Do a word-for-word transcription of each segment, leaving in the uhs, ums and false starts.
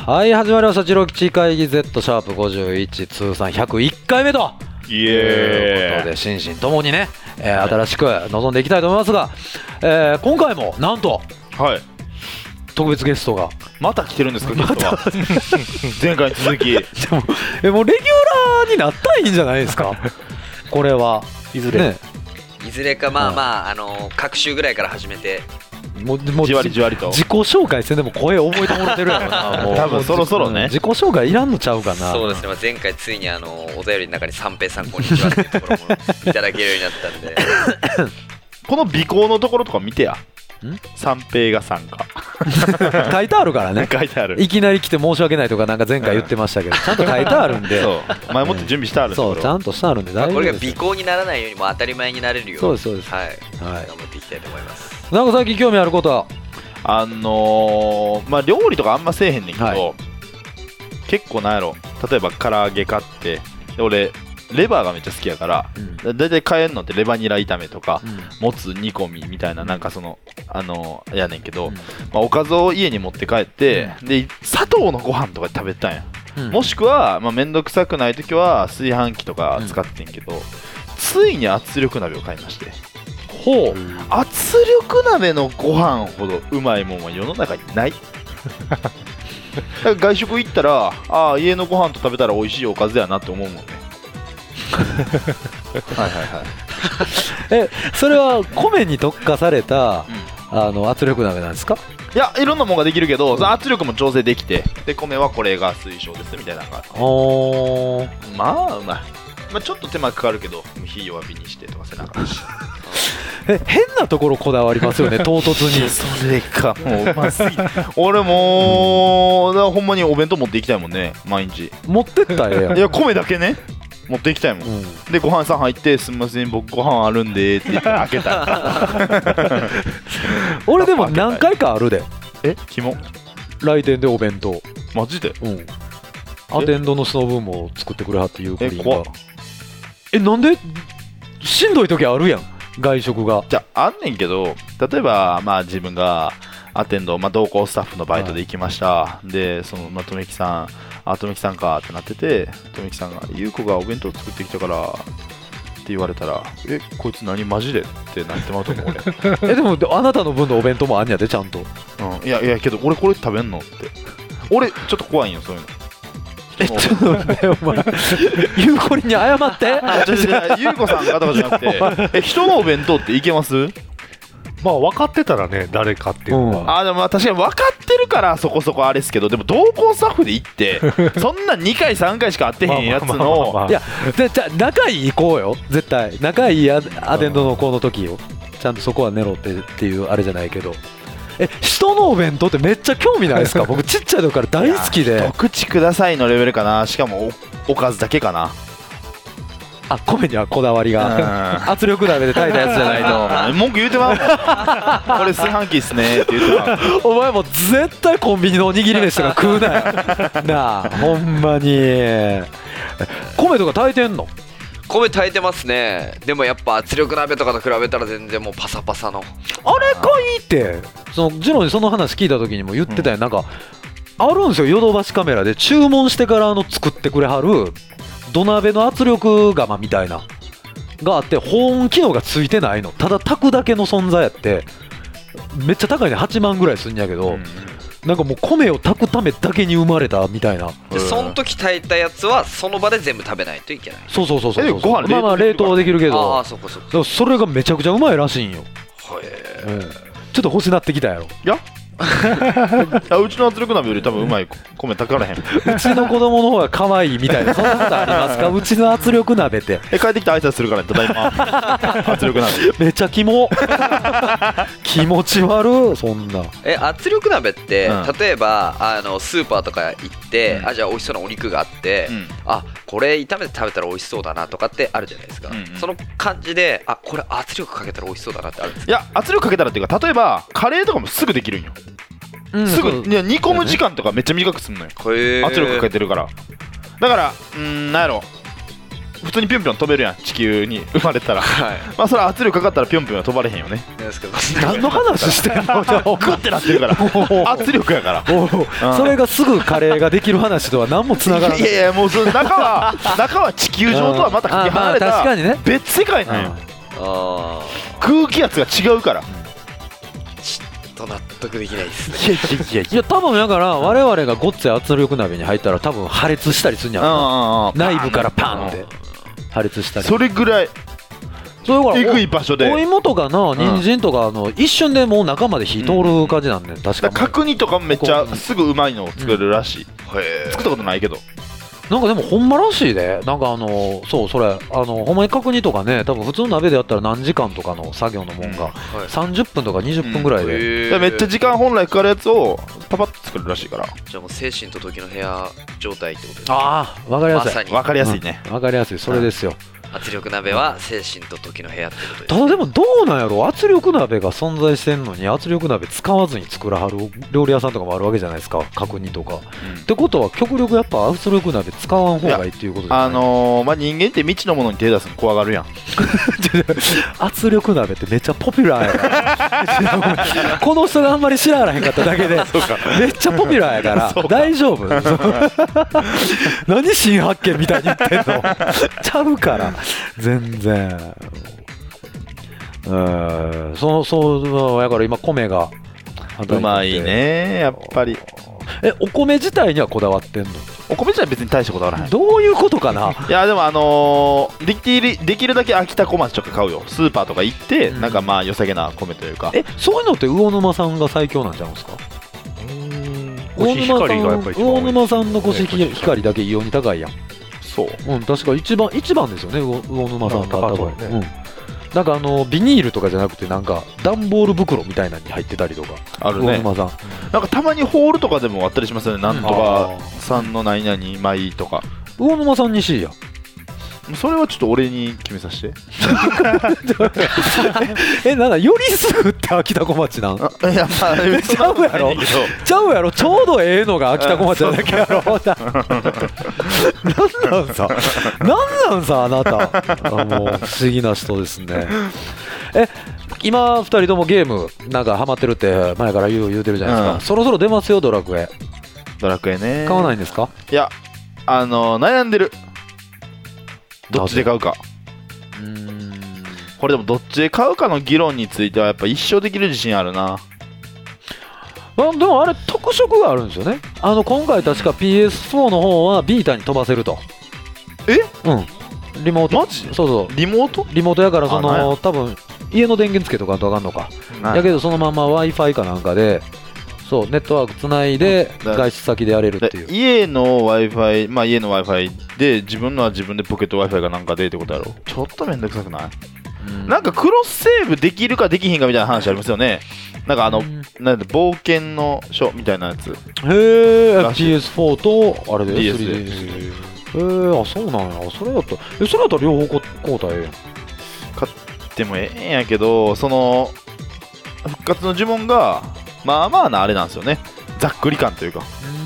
はい、始まりましたジロ吉会議 Z シャープごじゅういち通算ひゃくいっかいめとイエーイいうことで心身ともにね、えー、新しく臨んでいきたいと思いますが、えー、今回もなんと、 はい、 特別ゲストがまた来てるんですか、ゲストは前回に続き。でもえもうレギュラーになったらいいんじゃないですかこれはいずれ、ね、 いずれかまあまあ、あのー、各週ぐらいから始めてもうもうじわりじわりと自己紹介してでも声覚えてもらってるやろなもう多分そろそろね、 自己紹介いらんのちゃうかな。 そうですね、まあ、前回ついにあのお便りの中に三平さんこんにちはっていうところもいただけるようになったんでこの尾行のところとか見てや、三平が参加書いてあるからね書いてある。 いきなり来て申し訳ないとかなんか前回言ってましたけど、ちゃんと書いてあるんでそう前もって準備してあるんで、 そうちゃんとしてあるんで大丈夫です。 まあ、これが尾行にならないようにも当たり前になれるように、 そうですそうです、 はい、 はい、 頑張っていきたいと思います。 なんか最近興味あることはあのー、まあ料理とかあんませえへんねんけど、はい、結構なんやろ、例えば唐揚げ買ってで俺レバーがめっちゃ好きやから、うん、だいたい買えんのってレバニラ炒めとか、うん、もつ煮込みみたいななんかそのあのー、やねんけど、うんまあ、おかずを家に持って帰って、うん、で砂糖のご飯とか食べたんや、うん、もしくは、まあ、めんどくさくないときは炊飯器とか使ってんけど、うん、ついに圧力鍋を買いまして。ほう、圧力鍋のご飯ほどうまいもんは世の中にないだから外食行ったら、ああ家のご飯と食べたら美味しいおかずやなって思うもんねはいはいはいえそれは米に特化された、うん、あの圧力鍋なんですか？ いやいろんなものができるけど、うん、圧力も調整できて、で米はこれが推奨ですみたいなのがあって、 おまあうまい、まあ、ちょっと手間かかるけど火弱火にしてとかせなあかんしえ変なところこだわりますよね唐突にそれかもううますぎ俺もうだからほんまにお弁当持っていきたいもんね、毎日持ってったらええやん。 いや米だけね持っていきたいもん、うん、でご飯さん入ってすみません僕ご飯あるんでって言って開けた俺でも何回かあるで。 えキモ来店でお弁当マジで、 うん、アテンドのその分も作ってくれはっていうクリーンがえなんでしんどい時あるやん外食が。 じゃああんねんけど、例えばまあ自分がアテンド、まあ、同行スタッフのバイトで行きました、はい、でそのまあとめきさんあとめきさんかってなってて、とめきさんがゆうこがお弁当作ってきたからって言われたら、えこいつ何マジでってなってまうと思う俺えでもあなたの分のお弁当もあんやでちゃんと、 うん、いやいやけど俺これ食べんのって俺ちょっと怖いんよそういうの。 えちょっと待ってお前ゆうこりに謝ってゆうこさんがとかじゃなくてえ人のお弁当っていけます？ まあ分かってたらね誰かっていうのは、うん、 あでもまあ確かに分かってるからそこそこあれですけど、でも同行スタッフで行ってそんなにかいさんかいしか会ってへんやつのいやじゃあ仲いい行こうよ絶対仲いいアテンドの子の時よ、ちゃんとそこは寝ろってっていうあれじゃないけど、え人のお弁当ってめっちゃ興味ないですか？僕ちっちゃい時から大好きで。 一口くださいのレベルかな。しかも お, おかずだけかな。 あ米にはこだわりが圧力鍋で炊いたやつじゃないと文句言うてまうこれ炊飯器っすねって言うてまうお前も絶対コンビニのおにぎり飯とか食うなよなあほんまに米とか炊いてんの？ 米炊いてますね。でもやっぱ圧力鍋とかと比べたら全然もうパサパサのあれがいいってそのジローにその話聞いた時にも言ってたよ、うん、なんかあるんですよヨドバシカメラで注文してからあの作ってくれはる土鍋の圧力釜みたいながあって保温機能がついてないの、ただ炊くだけの存在やってめっちゃ高いねはちまんぐらいすんやけど、うん、なんかもう米を炊くためだけに生まれたみたいな。 でその時炊いたやつはその場で全部食べないといけない。 そうそうそうそうそう。 ご飯まあまあ冷凍はできるけど、 ああそこそこそれがめちゃくちゃうまいらしいんよ。 へえ、うん、ちょっと欲しなってきたやろ。 いやうちの圧力鍋より多分うまい米炊からへんうちの子供の方が可愛いみたいなそんなことありますか？うちの圧力鍋ってえ帰ってきて挨拶するからただいま圧力鍋めっちゃキモ気持ち悪そんな。 え圧力鍋って、うん、例えばあのスーパーとか行って、うん、あじゃあ美味しそうなお肉があって、うん、あこれ炒めて食べたら美味しそうだなとかってあるじゃないですか、うんうん、その感じであこれ圧力かけたら美味しそうだなってあるんですか？ いや圧力かけたらっていうか例えばカレーとかもすぐできるんよ、うん、すぐいや煮込む時間とかめっちゃ短くすんのよ、圧力かけてるから。だからんーなんやろ普通にぴょんぴょん飛べるやん、地球に生まれたら、 はい、 まあそれ圧力かかったらぴょんぴょんは飛ばれへんよね。 何の話してんの？じゃあグッてなってるから圧力やから、 おうそれがすぐカレーができる話とは何もつながらない。 いやいやもうその中は中は地球上とはまたかけ離れた、 まあ確かにね、 別世界なんよ、 あ空気圧が違うから。 ちょっと納得できないですね。 いやいやいやいや多分だから我々がごっつい圧力鍋に入ったら多分破裂したりするんやろな、内部からパンって破裂したり、 それぐらいそうえぐい場所でお芋とかの人参とかの一瞬でもう中まで火通る感じなんで、確かに角煮とかもめっちゃすぐうまいのを作るらしい、 へー作ったことないけど。 なんかでもほんまらしいで、なんかあのそうそれあのほんまに角煮とかね、多分普通の鍋でやったら何時間とかの作業のもんがはいさんじゅっぷんとかにじゅっぷんぐらいで、 へーでめっちゃ時間本来かかるやつをパパッと作るらしいから。 じゃあもう精神と時の部屋状態ってことですね。 ああわかりやすい、 まさに分かりやすいね、 わかりやすい、それですよ。 圧力鍋は精神と時の部屋ってことですただでもどうなんやろ、圧力鍋が存在してんのに圧力鍋使わずに作らはる料理屋さんとかもあるわけじゃないですか、角煮とか、ってことは極力やっぱ圧力鍋使わん方がいいっていうことじゃない？ あのー、まあ人間って未知のものに手出すの怖がるやん。 圧力鍋ってめっちゃポピュラーやからこの人があんまり知らへんかっただけでめっちゃポピュラーやから大丈夫何新発見みたいに言ってんのちゃうから全然うんそうそうやから今米がうまいねやっぱり。 えお米自体にはこだわってんの？ お米自体別に大したこだわらない。 どういうことかな。 いやでもあのー、できるできるだけ秋田小町とか買うよ。スーパーとか行って、うん、なんかまあ良さげな米というか。 えそういうのって魚沼さんが最強なんちゃうんですか？ コシヒカリがやっぱり魚沼さんのコシヒカリだけ異様に高いやん。 そう、 うん、確か一番一番ですよね魚沼さんが高い、ね、うん、なんかあのビニールとかじゃなくてなんか段ボール袋みたいなのに入ってたりとかあるね。 魚沼さんなんかたまにホールとかでもあったりしますよね、なんとかさんの何々米とか。 魚沼さんにしいや。 それはちょっと俺に決めさせてえ、なんだよりすぐって秋田小町なん？いやまあちゃうやろちゃうやろちょうどええのが秋田小町なだけやろなんなんさなんなんさあなたあもう不思議な人ですね。え今ふたりともゲームなんかハマってるって前から言う言うてるじゃないですか、うん、そろそろ出ますよドラクエ。 ドラクエね。 買わないんですか？ いやあのー、悩んでる。どっちで買うか。 うーんこれでもどっちで買うかの議論についてはやっぱ一生できる自信あるな。 あでもあれ特色があるんですよね。あの今回確か ピーエスフォー の方はビータに飛ばせると。 えうんリモート。 マジ？ そうそうリモート？ リモートやからその多分家の電源つけとかとあかんのか。だけどそのまま Wi-Fi かなんかでそうネットワークつないで外出先でやれるっていう。 家の Wi-Fi まあ家の Wi-Fi で自分のは自分でポケット Wi-Fi かなんかでってことやろ。ちょっとめんどくさくない？うんなんかクロスセーブできるかできひんかみたいな話ありますよね。なんかあの、うん、なんだ冒険の書みたいなやつ。へえ ピーエスフォー とあれでディーエスでへえあそうなんや。それだったらえそれだったら両方交代やん。 買ってもええんやけどその復活の呪文がまあまあなあれなんですよね。ざっくり感というか。う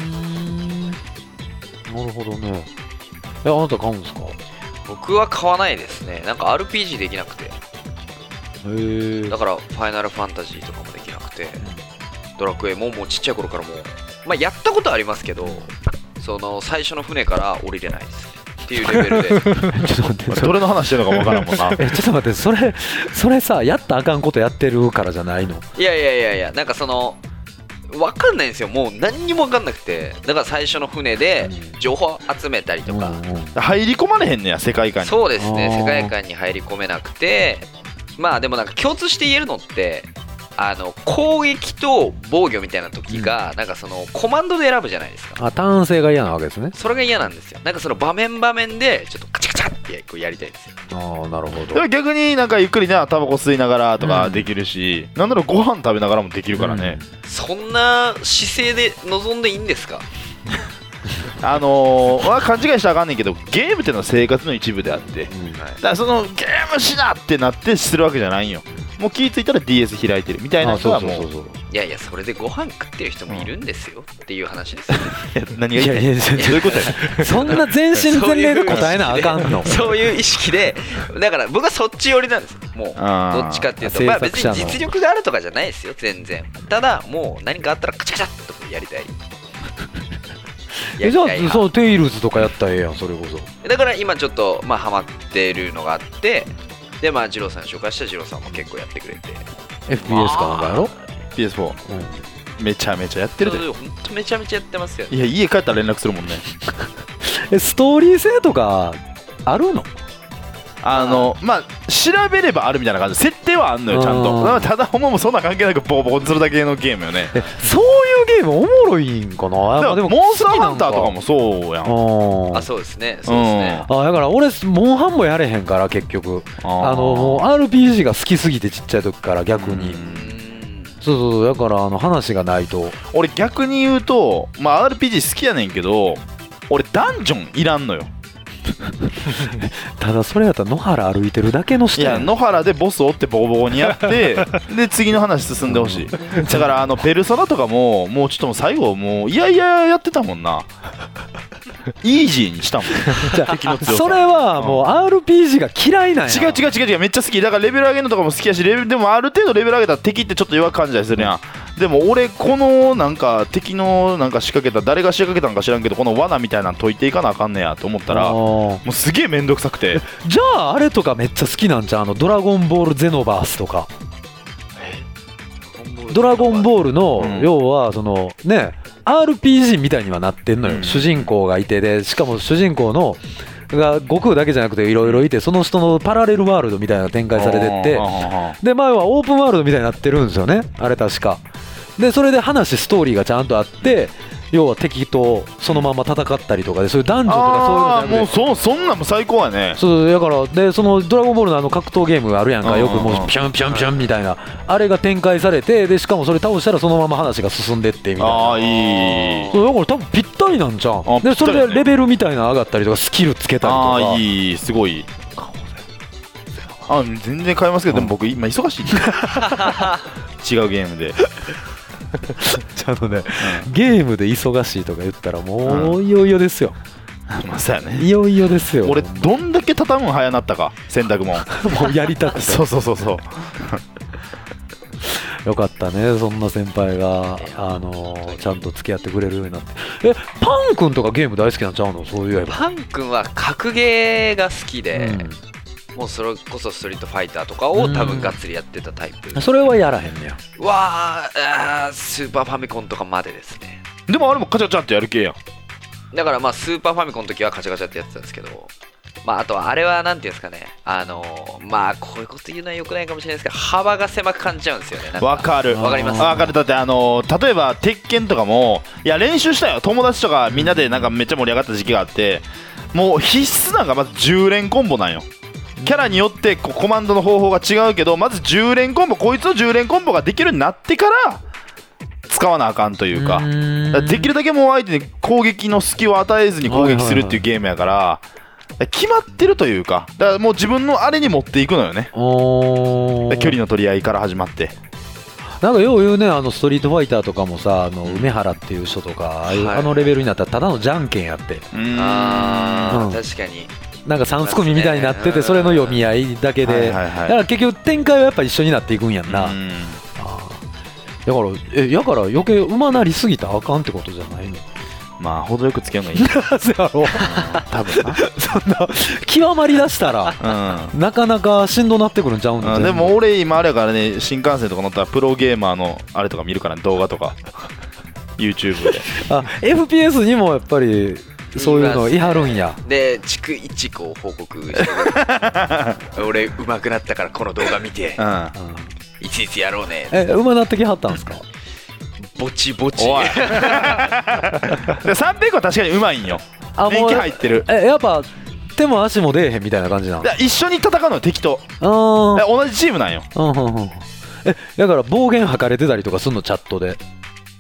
ーんなるほどね。えあなた買うんですか？ 僕は買わないですね。なんか アールピージー できなくて。 へえ。 だからファイナルファンタジーとかもできなくて、うん、ドラクエももうちっちゃい頃からもうまあやったことはありますけど、その最初の船から降りれないですっていうレベルで。ちょっと待ってどれの話してるのか分からんもんな。 えちょっと待ってそれそれさやったらあかんことやってるからじゃないの？ いやいやいやいやなんかその分かんないんですよ。もう何にも分かんなくてだから最初の船で情報集めたりとか、うんうん、 入り込まれへんねや世界観に。 そうですね世界観に入り込めなくてまあでもなんか共通して言えるのってあの攻撃と防御みたいな時が、うん、なんかそのコマンドで選ぶじゃないですか。 あターン性が嫌なわけですね。 それが嫌なんですよ。なんかその場面場面でちょっとカチャカチャってこうやりたいんですよ。 ああなるほど。 でも逆になんかゆっくりなタバコ吸いながらとかできるし、うん、なんならご飯食べながらもできるからね、 うん、そんな姿勢で臨んでいいんですか？ あのー、勘違いしたらあかんねんけどゲームっていうのは生活の一部であって、うん、だからそのゲームしなってなってするわけじゃないんよ。 もう気付いたら ディーエス 開いてるみたいなのはもうそうそうそうそういやいやそれでご飯食ってる人もいるんですよっていう話ですよね何が言いたいいやいやどういうことやねそんな全身全霊で答えなあかんのそういう意識でだから僕はそっち寄りなんですよもうあーどっちかっていうと制まあ別作者のに実力があるとかじゃないですよ全然ただもう何かあったらカチャカチャっとやりたいえじゃあやりたいなそうテイルズとかやったらええやんそれこそだから今ちょっとまあハマってるのがあってでまあ二郎さんに紹介した二郎さんも結構やってくれてエフピーエス かなんかやろ、 ピーエスフォーうん、 めちゃめちゃやってるでほんとめちゃめちゃやってますよいや家帰ったら連絡するもんねえストーリー性とかあるのあのまあ調べればあるみたいな感じ設定はあんのよちゃんとうんだからただほんまもそんな関係なくボコボコにするだけのゲームよねえそういうゲームおもろいんかなやっぱでもモンスターハンターとかもそうやんもあそうですねそうですねあだから俺モンハンもやれへんから結局あのもう アールピージー が好きすぎてちっちゃい時から逆にうーんそうそうだからあの話がないと俺逆に言うとまあ アールピージー 好きやねんけど俺ダンジョンいらんのよただそれやったら野原歩いてるだけの人いや野原でボスを追ってボコボコにやってで次の話進んでほしいだからあのペルソナとかももうちょっともう最後もういやいややってたもんなイージーにしたもんじゃあ敵の強さそれはもう アールピージー が嫌いなんや違う違う違う違うめっちゃ好きだからレベル上げるのとかも好きやしレベルでもある程度レベル上げたら敵ってちょっと弱く感じたりするやんでも俺このなんか敵のなんか仕掛けた誰が仕掛けたんか知らんけどこの罠みたいなの解いていかなあかんねやと思ったらもあうすげえめんどくさくてーじゃああれとかめっちゃ好きなんじゃんあのドラゴンボールゼノバースとかドラゴンボールの、 うん要はそのね アールピージー みたいにはなってんのよ、 うん主人公がいてでしかも主人公のが悟空だけじゃなくていろいろいてその人のパラレルワールドみたいなのが展開されてってで前はオープンワールドみたいになってるんですよねあれ確かでそれで話ストーリーがちゃんとあって要は敵とそのまま戦ったりとかでそういうダンジョンとかそういうのああもうじゃなくてそそんなんも最高やねそうだからでそのドラゴンボールのあの格闘ゲームがあるやんかよくもうんうんうんうピャンピャンピャンみたいなあれが展開されてでしかもそれ倒したらそのまま話が進んでってみたいなああいいそうだから多分ぴったりなんじゃんあでそぴったりねれでレベルみたいなの上がったりとかスキルつけたりとかああいいすごいあ全然買いますけどでも僕今忙しい違うゲームでちゃんとねゲームで忙しいとか言ったらもういよいよですよまあそうやねいよいよですよ俺どんだけ畳むん早なったか洗濯物もうやりたくてそうそうそうそうよかったねそんな先輩があのーちゃんと付き合ってくれるようになってえパン君とかゲーム大好きなんちゃうのそういえばパン君は格ゲーが好きで、 うんもうそれこそストリートファイターとかを多分がっつりやってたタイプ、 それはやらへんねやわーあースーパーファミコンとかまでですねでもあれもカチャカチャってやる系やんだからまあスーパーファミコンの時はカチャカチャってやってたんですけどまああとはあれはなんていうんですかねあのー、まあこういうこと言うのは良くないかもしれないですけど幅が狭く感じちゃうんですよねなんわかるわかりますわかるだってあのー例えば鉄拳とかもいや練習したよ友達とかみんなでなんかめっちゃ盛り上がった時期があってもう必須なんかまずじゅう連コンボなんよキャラによってこうコマンドの方法が違うけどまずじゅう連コンボこいつのじゅう連コンボができるようになってから使わなあかんというかうーんだからできるだけもう相手に攻撃の隙を与えずに攻撃するっていうゲームやから決まってるというかだからもう自分のあれに持っていくのよねおー距離の取り合いから始まってなんかよう言うねあのストリートファイターとかもさあの梅原っていう人とかああいうはいあのレベルになったらただのじゃんけんやってうーんあー、 うん確かになんかさん組みみたいになってうんてそれの読み合いだけで、 はいはいはいだから結局展開はやっぱ一緒になっていくんやんな、 うんあーだからえやから余計馬なりすぎたらあかんってことじゃないのまあ程よくつけるのがいいうんそうやろ多分なそんな極まりだしたらなかなかしんどなってくるんちゃうんうん、でも俺今あれやからね新幹線とか乗ったらプロゲーマーのあれとか見るから、ね、動画とか YouTube であ エフピーエス にもやっぱりそういうの言い張るんやで逐一こう報告してくる俺上手くなったからこの動画見てうんうんいちいちやろうねえ馬なってきはったんですかぼちぼちおいでさんびゃくは確かにうまいんよあ年季入ってるえやっぱ手も足も出えへんみたいな感じなのだ一緒に戦うのよ敵とあーで同じチームなんようんうんうんえだから暴言吐かれてたりとかすんのチャットで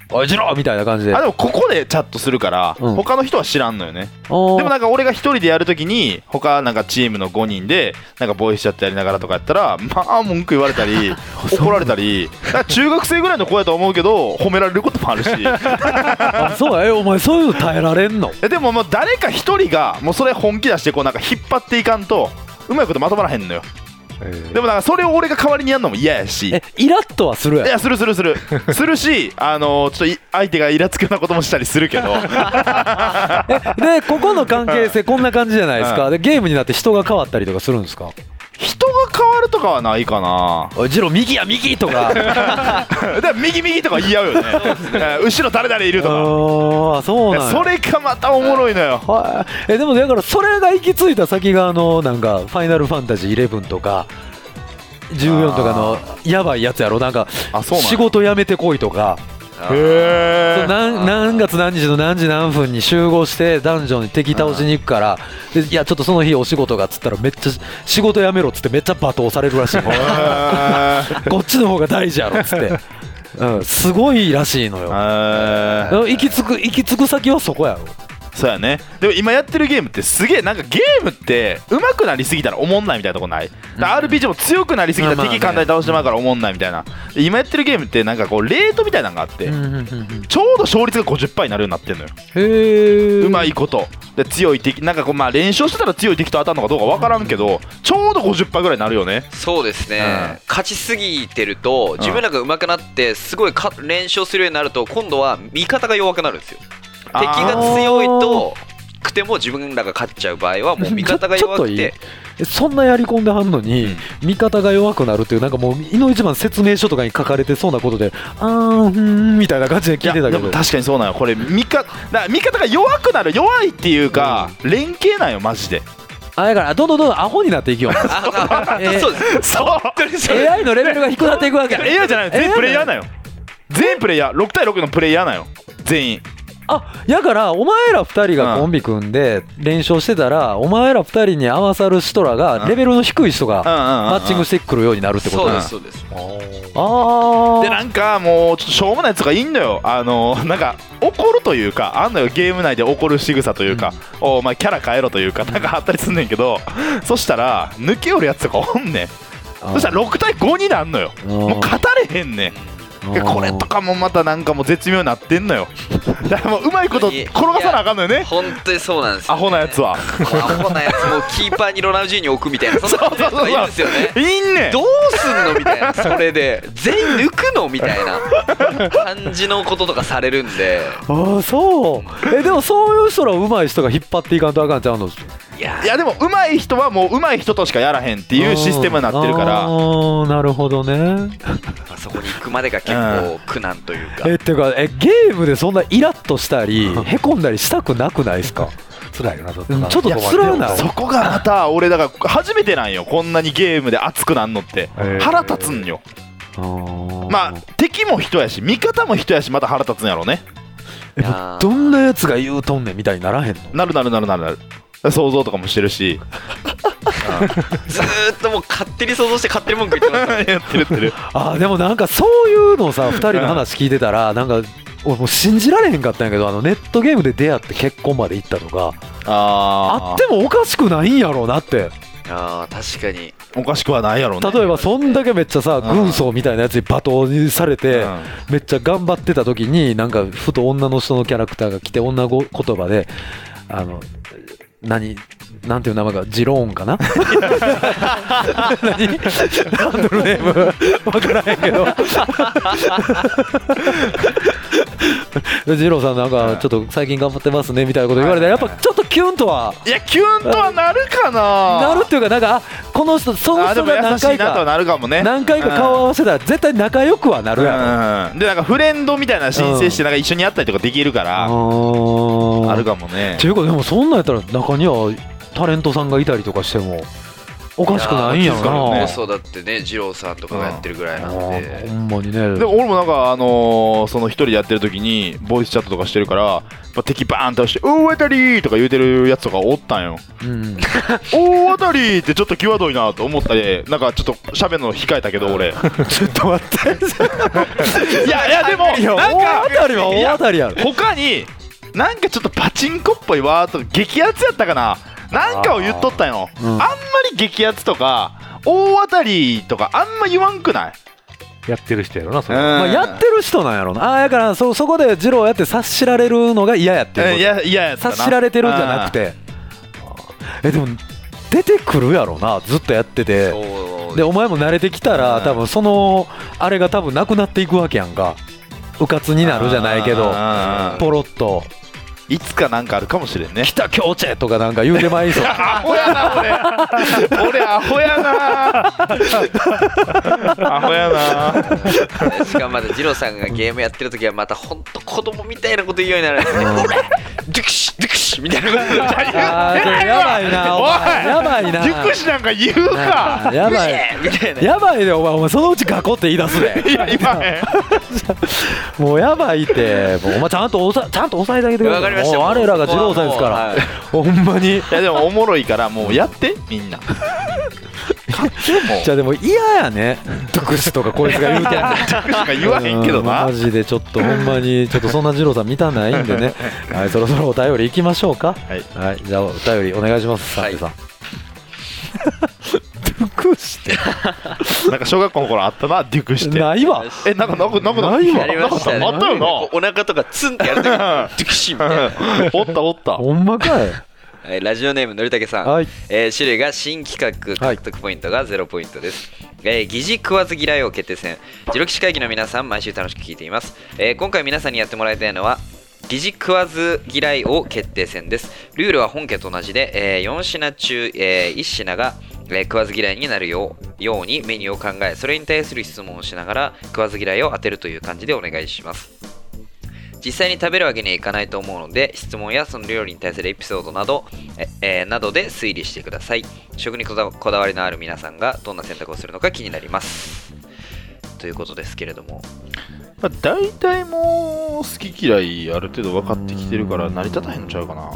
おいジローみたいな感じで。 あでもここでチャットするから、うん、他の人は知らんのよね。でもなんか俺が一人でやるときに他なんかチームのごにんでなんかボイスチャットやりながらとかやったらまあ文句言われたり怒られたり中学生ぐらいの子やと思うけど褒められることもあるしあそうえお前そういうの耐えられんの？ でももう誰か一人がもうそれ本気出してこうなんか引っ張っていかんとうまいことまとまらへんのよ。でもなんかそれを俺が代わりにやるのも嫌やし、 えイラッとはするやん。 いやするするするするし、あのー、ちょっと相手がイラつくようなこともしたりするけどえでここの関係性こんな感じじゃないですか。でゲームになって人が変わったりとかするんですか？ 人が変わるとかはないかな。 おいジロー右や右とかで右右とか言い合うよね後ろ誰々いるとか。 あそうなんや。 それがまたおもろいのよ。 はいえでもだからそれが行き着いた先があのなんかファイナルファンタジーじゅういちとかじゅうよんとかのやばいやつやろ。なんか仕事辞めてこいとかへー何, 何月何日の何時何分に集合してダンジョンに敵倒しに行くからでいやちょっとその日お仕事がっつったらめっちゃ仕事辞めろっつってめっちゃ罵倒されるらしいこっちの方が大事やろっつって、うん、すごいらしいのよ。行き着く行き着く先はそこやろ。 そうやね。でも今やってるゲームってすげえなんかゲームって上手くなりすぎたらおもんないみたいなとこない、うん、アールピージー も強くなりすぎたら敵簡単に倒してまうからおもんないみたいな。今やってるゲームってなんかこうレートみたいなのがあってちょうど勝率が ごじゅっパーセント になるようになってんのよ。へーうまいことで強い敵なんかこうまあ連勝してたら強い敵と当たるのかどうか分からんけどちょうど ごじゅっパーセント ぐらいになるよね。 そうですね、うん、勝ちすぎてると自分らが上手くなってすごいか連勝するようになると今度は味方が弱くなるんですよ。敵が強いとくても自分らが勝っちゃう場合はもう味方が弱くてそんなやり込んではんのに、うん、味方が弱くなるっていうなんかもういの一番説明書とかに書かれてそうなことであーふーんみたいな感じで聞いてたけど。 でも確かにそうなのよ。これ味方だ味方が弱くなる弱いっていうか、うん、連携なんよマジで。 あだからどんどんどんどんアホになっていくよ。えー、 そうですそうエーアイ のレベルが低くなっていくわけ。 エーアイ じゃない全員プレイヤーなよ。全員プレイヤーろくたいろくのプレイヤーなよ全員。 あやからお前らふたりがコンビ組んで連勝してたら、うん、お前らふたりに合わさる人らがレベルの低い人がマッチングしてくるようになるってことだ。 そうですそうです。 あでなんかもうちょっとしょうもないやつがいいんだよ。あのなんか怒るというかあんのよゲーム内で怒る仕草というか、うん、お前キャラ変えろというかなんかあったりすんねんけどそしたら抜けよるやつとかおんねん。そしたらろくたいごになんのよ。もう勝たれへんねん。これとかもまたなんかもう絶妙になってんのよ。だからもううまいこと転がさなあかんのよね。 本当にそうなんですよ、ね、 アホなやつはアホなやつもキーパーにロナウジーニョ置くみたいなそんなことがいるんですよね。 いいんねんどうすんのみたいなそれで全員抜くのみたいな感じのこととかされるんでああそうえでもそういう人らうまい人が引っ張っていかんとあかんちゃうの。 いや, いやでも上手い人はもう上手い人としかやらへんっていうシステムになってるから。 ああなるほどねそこに行くまでが結構苦難というか。 えっていうかえゲームでそんなイラッとしたりへこんだりしたくなくないですか？ 辛いよなちょっとな。ちょっと辛いな。 そこがまた俺だから初めてなんよこんなにゲームで熱くなんのって腹立つんよ。まあ敵も人やし味方も人やしまた腹立つんやろうね。 えどんなやつが言うとんねんみたいにならへんの？ なるなるなるなるなる想像とかもしてるしずーっともう勝手に想像して勝手に文句言ってます、ね、 やってるやってるあでもなんかそういうのさふたりの話聞いてたらなんか俺もう信じられへんかったんやけどあのネットゲームで出会って結婚まで行ったとか あ, あってもおかしくないんやろうなって。 あ確かにおかしくはないやろうね。 例えばそんだけめっちゃさ軍曹みたいなやつに罵倒にされてめっちゃ頑張ってた時になんかふと女の人のキャラクターが来て女言葉であの何なんていう名前かジローンかな何ハンドルネーム分からへんけどジローさんなんかちょっと最近頑張ってますねみたいなこと言われてやっぱちょっとキュンとはいやキュンとはなるかななるっていうかなんかこの人その人が何回かなるかもね何回か顔合わせたら絶対仲良くはなるやろ、 うん、でなんかフレンドみたいな申請してなんか一緒にやったりとかできるからあるかもね。 っていうかでもそんなんやったら中にはタレントさんがいたりとかしてもおかしくないんやろな。 放送だってね、二郎さんとかがやってるぐらいなんで、 ほんまにね。 でも俺もなんかあのー、その一人でやってる時にボイスチャットとかしてるから、まあ、敵バーン倒して大当たりとか言うてるやつとかおったんよ、うん、大当たりってちょっと際どいなと思ったり、なんかちょっと喋るの控えたけど俺ちょっと待っていやいやでもいやなんか大当たりは大当たりやろ。 他になんかちょっとパチンコっぽいワード激アツやったかな、なんかを言っとったんよ、うん、あんまり激アツとか大当たりとかあんま言わんくない？ やってる人やろな、それ、 まあ、やってる人なんやろな。ああ、だから そ, そこで二郎やって察しられるのが嫌やってる、 いや嫌やったな、 察しられてるんじゃなくて、えでも出てくるやろな、ずっとやってて。でお前も慣れてきたら多分そのあれが多分なくなっていくわけやんか。うかつになるじゃないけどポロッといつかなんかあるかもしれんね。 北京チェとかなんか言うてまいそうアホやな俺俺アホやなアホやなしかもまだ二郎さんがゲームやってる時はまたほんと子供みたいなこと言うようになるんですね。俺ドゥクシドゥクシみたいなこと言うあーやばいなお前、やばいなデュクシなんか言うか、 やばいみたいな、 やばいでお前、お前そのうちガコって言い出すで。 いや今もうやばいって、もうお前ちゃんとおさちゃんと抑えてあげてください。もう我らが二郎さんですから、はい、ほんまに。いやでもおもろいからもうやってみんなじゃあでも嫌やね、ドゥクシとかこいつが言うてんねん。ドゥクシが言わへんけどな、 マジでちょっとほんまにちょっとそんな二郎さん見たないんでねはい、そろそろお便りいきましょうか。はい、はい、じゃあお便りお願いします、サンデさん。デュクシってなんか小学校の頃あったな、デュクシってないわ。 え、なんかなくなくないわ。 なかったあったよな。 お腹とかツンってやるときデュクシみたいなおったおった。 ほんまかい。 はい、ラジオネームのりたけさん、はい、えー、種類が新企画獲得ポイントがゼロポイントです、はい、えー、疑似食わず嫌い王決定戦、ジロ騎士会議の皆さん毎週楽しく聞いています、えー、今回皆さんにやってもらいたいのは疑似食わず嫌い王決定戦です。ルールは本家と同じで、えー、よん品中、えー、いち品が、えー、食わず嫌いになるよう、ようにメニューを考え、それに対する質問をしながら食わず嫌いを当てるという感じでお願いします。実際に食べるわけにはいかないと思うので、質問やその料理に対するエピソードなど、ええー、などで推理してください。食にこだ、こだわりのある皆さんがどんな選択をするのか気になります。ということですけれども、 まあ、大体もう好き嫌いある程度分かってきてるから成り立たへんのちゃうかな。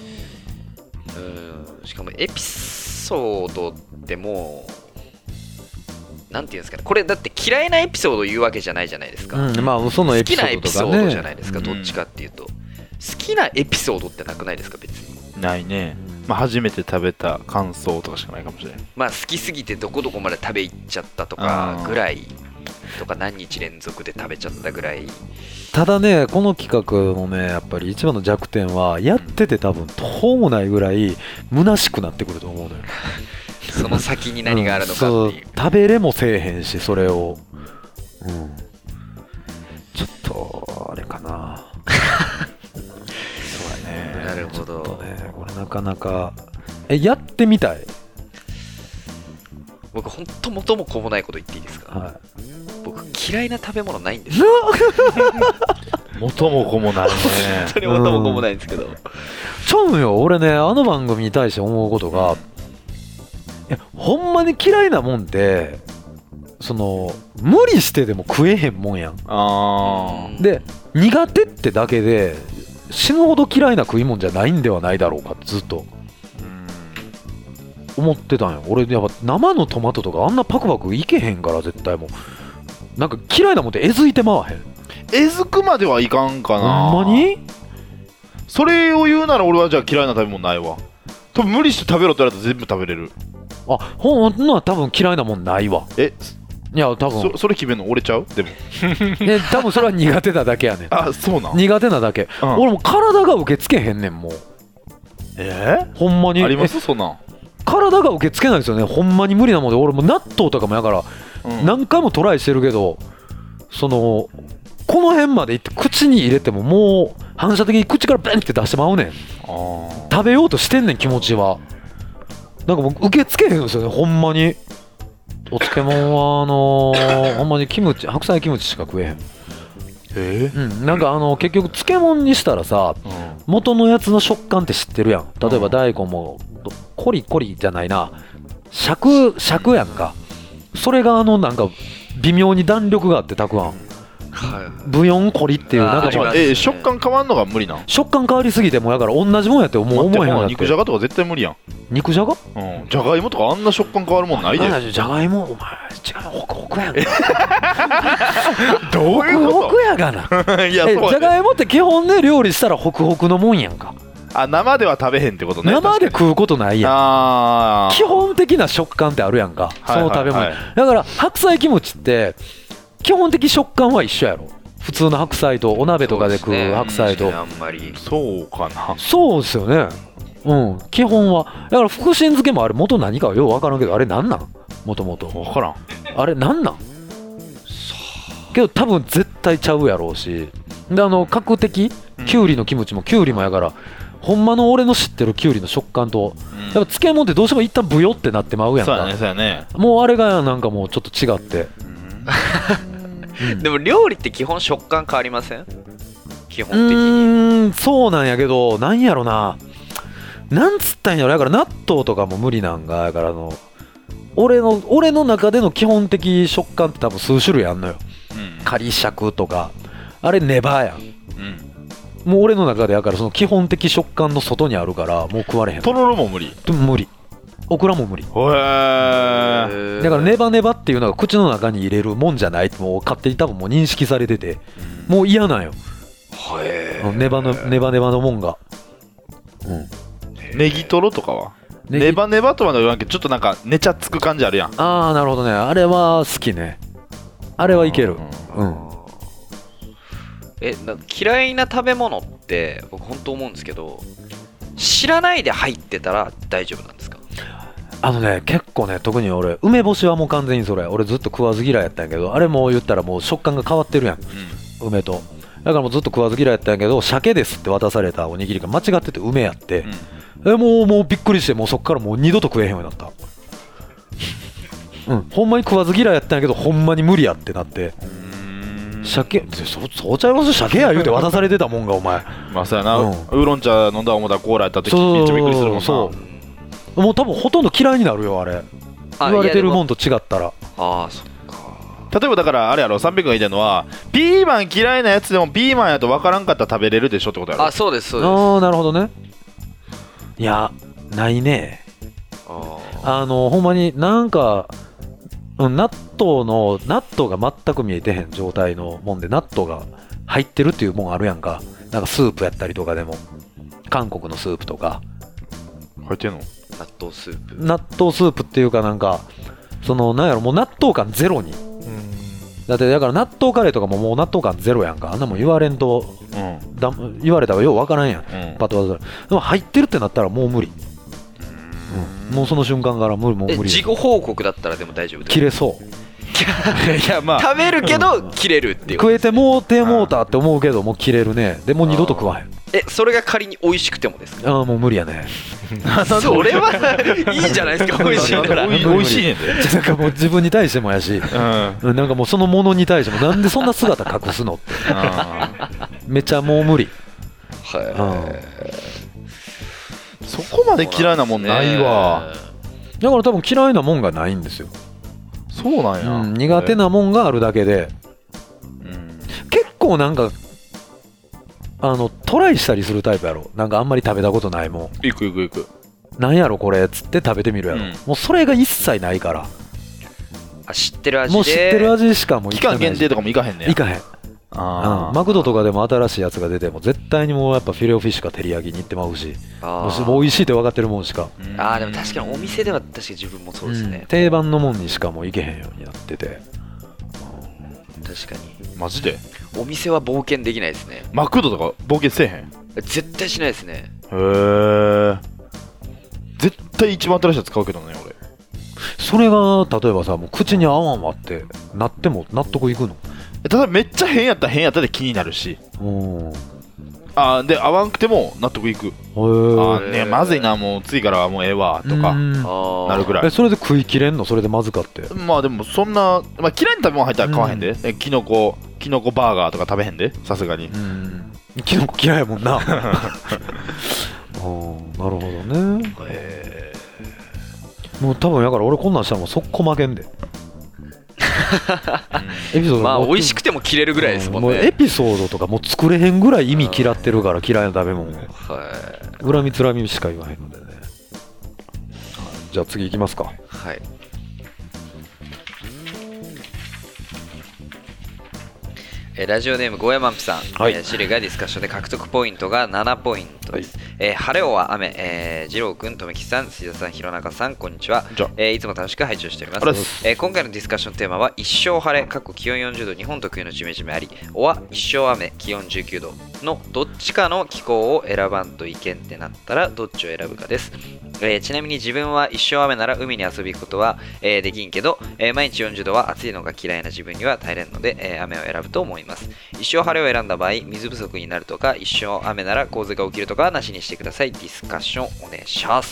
うん、しかもエピソードってもうなんていうんですかね、これだって嫌いなエピソードを言うわけじゃないじゃないですか、うん、まあ嘘のエピソードとかね、好きなエピソードじゃないですか、どっちかっていうと、うん、好きなエピソードってなくないですか、別に。 ないね、まあ、初めて食べた感想とかしかないかもしれない。 まあ好きすぎてどこどこまで食べ行っちゃったとかぐらいとか、何日連続で食べちゃったぐらい。 ただね、この企画のねやっぱり一番の弱点は、やってて多分途方もないぐらい虚しくなってくると思うのよその先に何があるのかっていう、うん、そう食べれもせえへんし、それを、うん、ちょっとあれかなそうだね、なるほど、ちょっとね、 これなかなかえやってみたい。 僕ほんと元も子もないこと言っていいですか、はい、僕嫌いな食べ物ないんです元も子もないね本当に元も子もないんですけど、うん、 ちゃうんよ、俺ね、あの番組に対して思うことが、いやほんまに嫌いなもんってその無理してでも食えへんもんやん。あで苦手ってだけで死ぬほど嫌いな食い物じゃないんではないだろうかってずっと思ってたんよ。俺やっぱ生のトマトとかあんなパクパクいけへんから、絶対もうなんか嫌いなもんってえずいてまわへん。 えずくまではいかんかな。 ほんまにそれを言うなら俺はじゃあ嫌いな食べ物ないわ。多分無理して食べろって言われたら全部食べれる。 あ、ほんのは多分嫌いなもんないわ。 えいや多分そ, それ決めんの俺ちゃうでもえ多分それは苦手なだけやねんあ、そうなん苦手なだけ、うん、俺も体が受け付けへんねんもう。 えー、 ほんまにありますそんなん。 体が受け付けないんですよね、ほんまに無理なもんで。俺も納豆とかもやから、うん、何回もトライしてるけど、そのこの辺までいって口に入れてももう反射的に口からベンって出してまうねん。あ食べようとしてんねん、気持ちは。なんかもう受け付けへんですよね、ほんまに。お漬物はあのー、ほんまにキムチ、白菜キムチしか食えへん。 えーうん、なんかあの結局漬物にしたらさ、うん、元のやつの食感って知ってるやん。例えば大根もコリコリじゃないな、 尺尺やんか。それがあのなんか微妙に弾力があってたくあん、ブヨンコリっていうなんかもう、 えー、食感変わんのが無理なん？ 食感変わりすぎてもうだから同じもんやってもう思えへんようになって。 肉じゃがとか絶対無理やん。 肉じゃが？ うん、じゃがいもとかあんな食感変わるもんないで。 じゃがいもお前違うホクホクやん。 どういうこと？ ホクホクやがな。 いやそうやで。 じゃがいもって基本ね料理したらホクホクのもんやんか。 あ、生では食べへんってことね。 生で食うことないやん。 あ基本的な食感ってあるやんか、その食べ物、はいはいはい、だから白菜キムチって基本的食感は一緒やろ。普通の白菜とお鍋とかで食う白菜と、 そうですね、あんまりそうかな。 そうですよね。うん基本はだから福神漬けもあれ元何かはよう分からんけど、あれなんなんもともと分からん。 あれなんなんけど多分絶対ちゃうやろうし、であの角的きゅうりのキムチもきゅうりもやから、ほんまの俺の知ってるきゅうりの食感と、うん、やっぱ漬物ってどうしても一旦ブヨってなってまうやんか。 そうやね、そうやね。 もうあれがなんかもうちょっと違って、 うん、でも料理って基本食感変わりません？基本的に。うーんそうなんやけど、なんやろな、なんつったんやろ。だから納豆とかも無理なんが、だからあの俺の俺の中での基本的食感って多分数種類あんのよ、うん、仮尺とかあれネバーやん、うんもう俺の中でやからその基本的食感の外にあるからもう食われへん。 とろろも無理？ 無理。オクラも無理。へー。 だからネバネバっていうのが口の中に入れるもんじゃないってもう勝手に多分もう認識されてて、うん、もう嫌なんよ。へー。ネバのネバネバのもんが。 うん。ネギトロとかは？ネバネバとは言わんけどちょっとなんか寝ちゃつく感じあるやん。 ああなるほどね。あれは好きね。あれはいける。うん。うんえな嫌いな食べ物って僕本当思うんですけど、知らないで入ってたら大丈夫なんですか？ あのね結構ね、特に俺梅干しはもう完全にそれ俺ずっと食わず嫌いやったんやけど、あれも言ったらもう食感が変わってるやん、うん、梅と。だからもうずっと食わず嫌いやったんやけど、鮭ですって渡されたおにぎりが間違ってて梅やって、うん、えもうもうびっくりして、もうそっからもう二度と食えへんようになったうんほんまに食わず嫌いやったんやけどほんまに無理やってなって、鮭そそうちゃいます鮭や言うて渡されてたもんがお前。 まあそうやな、うん、ウーロン茶飲んだ思ったらコーラやった時めっちゃびっくりするもんな。 そうもう多分ほとんど嫌いになるよあれ、言われてるもんと違ったら。 ああそっか。 例えばだからあれやろ、さんびゃくが言いたいのはピーマン嫌いなやつでもピーマンやと分からんかったら食べれるでしょってことやろ。 あそうですそうです。 ああなるほどね。いやないね。ああのほんまになんか納豆の納豆が全く見えてへん状態のもんで納豆が入ってるっていうもんあるやんか。なんかスープやったりとかでも韓国のスープとか入ってんの？ 納豆スープ納豆スープっていうかなんかそのなんやろもう納豆感ゼロに。だってだから納豆カレーとかももう納豆感ゼロやんか。あんなもん言われんと、うん、だ言われたらようわからんやん、うん、パッとわざでも入ってるってなったらもう無理。うん、もうその瞬間から無理もう無理。 事後報告だったらでも大丈夫です。 切れそういやまあ食べるけど切れるっていう。 食えてもうてもうたって思うけどもう切れるね。でもう二度と食わへん。 えそれが仮に美味しくてもですか？ ああもう無理やねそれはいいじゃないですか。美味しいから美味しいねんで。 なんかもう自分に対してもやし、うん、なんかもうそのものに対してもなんでそんな姿隠すのってめちゃもう無理。 はい、 そこまで嫌いなもんないわ。 だから多分嫌いなもんがないんですよ。 そうなんや、 うん、苦手なもんがあるだけで、うん、結構なんかあのトライしたりするタイプやろ。なんかあんまり食べたことないもん。 いくいくいく。 なんやろこれっつって食べてみるやろ、うん、もうそれが一切ないから。 あ知ってる味でもう知ってる味しかもう期間限定とかもいかへんねや。 いかへん。あ、うん、マクドとかでも新しいやつが出ても絶対にもうやっぱフィレオフィッシュか照り焼きに行ってまうし、もう美味しいって分かってるもんしか。 あでも確かにお店では確かに自分もそうですね、 うん、定番のもんにしかもう行けへんようになってて、うん、 確かに。 マジでお店は冒険できないですね。 マクドとか冒険せえへん？ 絶対しないですね。 へえ。絶対一番新しいやつ買うけどね俺。 それが例えばさもう口に合わんわってなっても納得いくの？ ただめっちゃ変やったら変やったで気になるし、あで合わんくても納得いく。あねまずいなもう次からはもうええわとかなるぐらい。 えそれで食い切れんの？それでまずかって。 まあでもそんな、まあ、嫌いな食べ物入ったら買わへんで、うん、えキノコキノコバーガーとか食べへんでさすがに。 うんキノコ嫌いやもんなあなるほどね。へもう多分やから俺こんなんしたらもう速攻負けんでエピソードまあ美味しくても切れるぐらいですもんね、 もうエピソードとかもう作れへんぐらい意味嫌ってるから、嫌いな食べ物、 はい、 恨みつらみしか言わへんのでね。じゃあ次いきますか。 はい。えー、ラジオネームゴーヤマンピさん、はい、えー、シリがディスカッションで獲得ポイントがななポイントです、はい、えー、晴れおは雨、えー、二郎くん、とめきさん、杉田さん、弘中さん、こんにちは、えー、いつも楽しく拝聴しております。えー、今回のディスカッションテーマは一生晴れ、過去気温よんじゅうど、日本特有のジメジメあり、おは一生雨、気温じゅうきゅうどのどっちかの気候を選ばんといけんってなったらどっちを選ぶかです。えー、ちなみに自分は一生雨なら海に遊び行くことは、えー、できんけど、えー、毎日よんじゅうどは暑いのが嫌いな自分には耐えれんので、えー、雨を選ぶと思います。一生晴れを選んだ場合、水不足になるとか、一生雨なら洪水が起きるとかはなしにしてください。ディスカッションお願いします。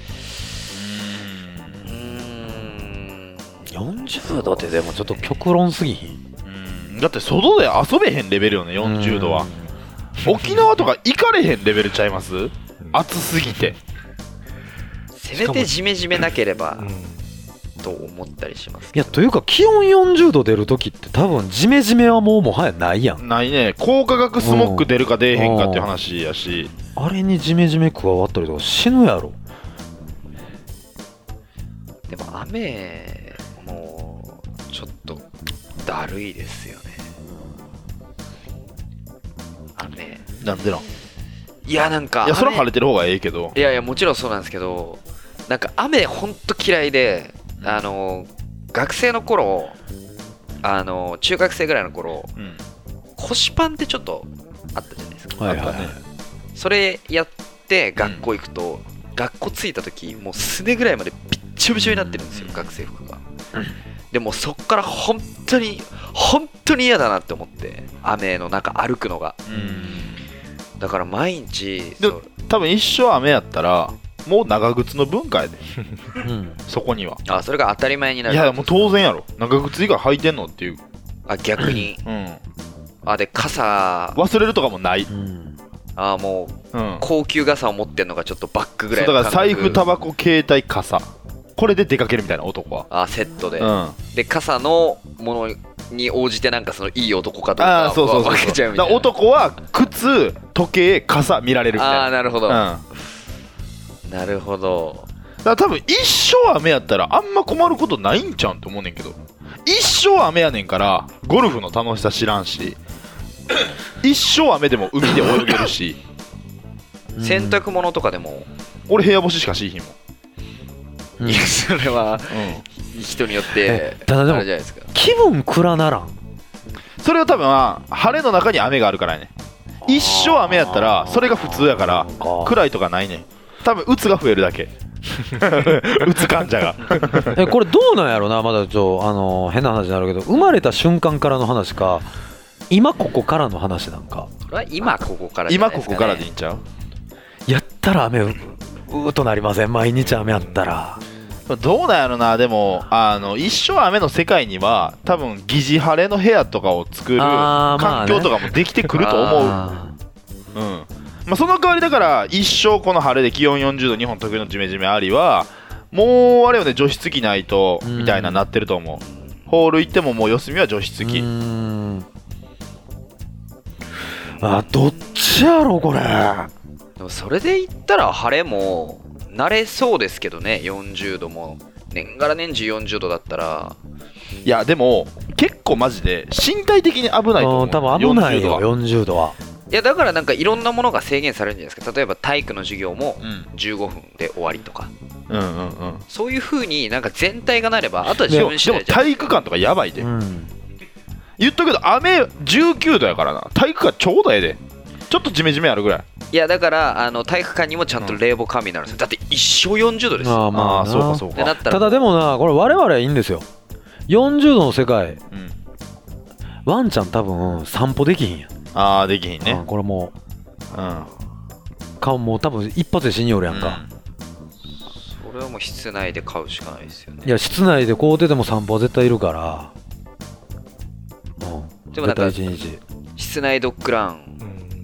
うーん、よんじゅうどってでもちょっと極論すぎひん。 うん、だって外で遊べへんレベルよね、よんじゅうどは。沖縄とか行かれへんレベルちゃいます？暑すぎて。 せめてジメジメなければと思ったりします。 いや、というか気温よんじゅうど出るときって多分ジメジメはもうもはやないやん。 ないね。高化学スモッグ出るか出えへんかっていう話やし、 あれにジメジメ加わったりとか死ぬやろ。 でも雨もうちょっとだるいですよね、雨。 なんでなん？ いや、なんかいや、それは晴れてる方がええけど。 いやいや、もちろんそうなんですけど、なんか雨ほんと嫌いで、あの学生の頃、あの中学生ぐらいの頃、うん、腰パンってちょっとあったじゃないですか。 はいはいはい、 それやって学校行くと、うん、学校着いた時もうすねぐらいまでびっちょびちょになってるんですよ、うん、学生服が、うん、でもそっから本当に本当に嫌だなって思って、雨の中歩くのが、うん、だから毎日で多分一生雨やったらもう長靴の文化やで、うん、そこには。 あ、それが当たり前になる。 いやもう当然やろ、長靴以外履いてんのっていう。 あ、逆に、うん、あ、で傘忘れるとかもない、うん、 あ、もう、うん、高級傘を持ってんのがちょっとバッグぐらいの感覚。そうだから財布、タバコ、携帯、傘、これで出かけるみたいな男は。 あ、セットで、うん、で傘のものに応じてなんかそのいい男かとか分けちゃうみたいな。 男は靴、時計、傘見られるみたいな。 あ、なるほど、うん、なるほど。 だから多分一生雨やったらあんま困ることないんちゃうんって思うねんけど、一生雨やねんからゴルフの楽しさ知らんし一生雨でも海で泳げるし洗濯物とかでも俺部屋干ししかしいひんもん、 うん、いやそれは、うん、人によってただでもあれじゃないですか。気分暗ならん。 それは多分は晴れの中に雨があるからね。一生雨やったらそれが普通やから暗いとかないねん。多分うつが増えるだけうつ患者がえ、これどうなんやろな。まだちょ、あのー、変な話になるけど、生まれた瞬間からの話か今ここからの話なんか。 これは今ここからじゃないですかね。今ここからでいいんちゃう。 やったら雨 う, うーとなりません。毎日雨やったらどうなんやろな。でもあの一生雨の世界には多分疑似晴れの部屋とかを作る環境とかもできてくると思う、まあね、うんまあ、その代わりだから一生この晴れで気温よんじゅうど、日本特有のジメジメありはもうあれよね、除湿機ないとみたいななってると思う。ホール行ってももう四隅は除湿機。うーん、 あ、どっちやろこれ。 でもそれで言ったら晴れも慣れそうですけどね。よんじゅうども年がら年中よんじゅうどだったら。 いやでも結構マジで身体的に危ないと思う。 多分危ないよよんじゅうどは。 いやだからなんかいろんなものが制限されるんじゃないですか。例えば体育の授業もじゅうごふんで終わりとか、うんうんうん、そういう風になんか全体がなればあとは自分次第じゃん。 でも体育館とかやばいで、うん、言っとくけど雨じゅうきゅうどやからな。体育館ちょうどええで、ちょっとジメジメあるぐらい。 いやだからあの体育館にもちゃんと冷房完備になるんですよ。だって一生よんじゅうどですよ。 あ、まあそうかそうか。なったらただでもな、これ我々はいいんですよ。よんじゅうどの世界、うん、ワンちゃん多分散歩できひんやん。 ああできひんね。 これもううん、顔もう多分一発で死によるやんか、 うん、それはもう室内で飼うしかないですよね。 いや室内でこう出ても散歩は絶対いるから、 うん、でもなんか室内ドッグラン、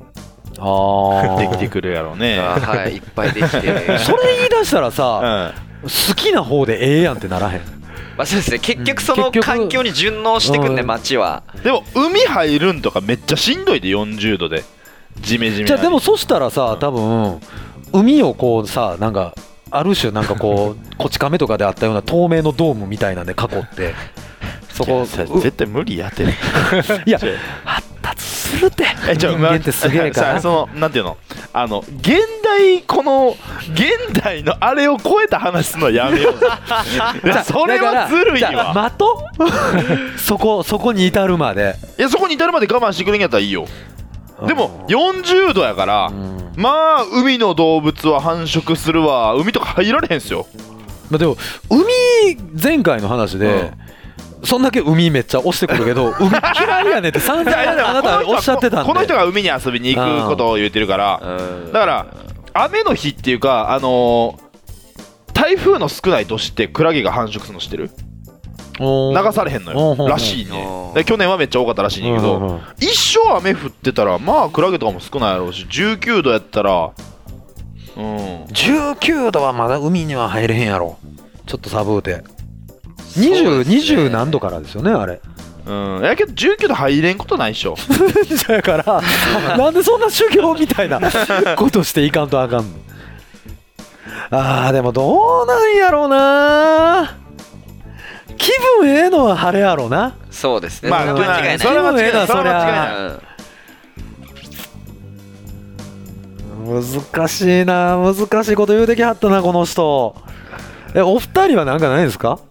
うん、あできてくるやろうね。 はい、いっぱいできてそれ言い出したらさ、 好きな方でええやんってならへん。 まあそうですね、結局その環境に順応してくんね、街は。 でも海入るんとかめっちゃしんどいで、よんじゅうどでジメジメ。 じゃあでもそしたらさ、多分海をこうさ、なんかある種なんかこうこち亀とかであったような透明のドームみたいなんで囲ってそこ絶対無理やっていや発達するって人間ってすげえから。 そのなんていうの、あの現代、この現代のあれを超えた話すのはやめようそれはずるいわ。 待とそこそこに至るまで。 いや、そこに至るまで我慢してくれんやったらいいよ。でもよんじゅうどやから、うん、まあ海の動物は繁殖するわ。海とか入られへんすよ。 まあ、でも海前回の話で、うん、そんだけ海めっちゃ押してくるけど海嫌いやねんって散々あなたおっしゃってたんで、 この人が海に遊びに行くことを言ってるから、だから雨の日っていうか、あのー、台風の少ない年ってクラゲが繁殖するの知ってる？流されへんのよらしいね。で去年はめっちゃ多かったらしいねんけど、一生雨降ってたらまあクラゲとかも少ないやろうし、じゅうきゅうどやったら、うん、 じゅうきゅうどはまだ海には入れへんやろ。ちょっと寒うてにじゅう、にじゅう何度からですよねあれ。 うん、やけどじゅうきゅうど入れんことないっしょだからなんでそんな修行みたいなことしていかんとあかんの。あーでもどうなんやろうな。気分ええのは晴れやろうな。 そうですね、 まあ、 それは間違いない。 それは間違いない。 それは間違いない。 難しいな、難しいこと言うてきはったなこの人。え、お二人はなんかないですか？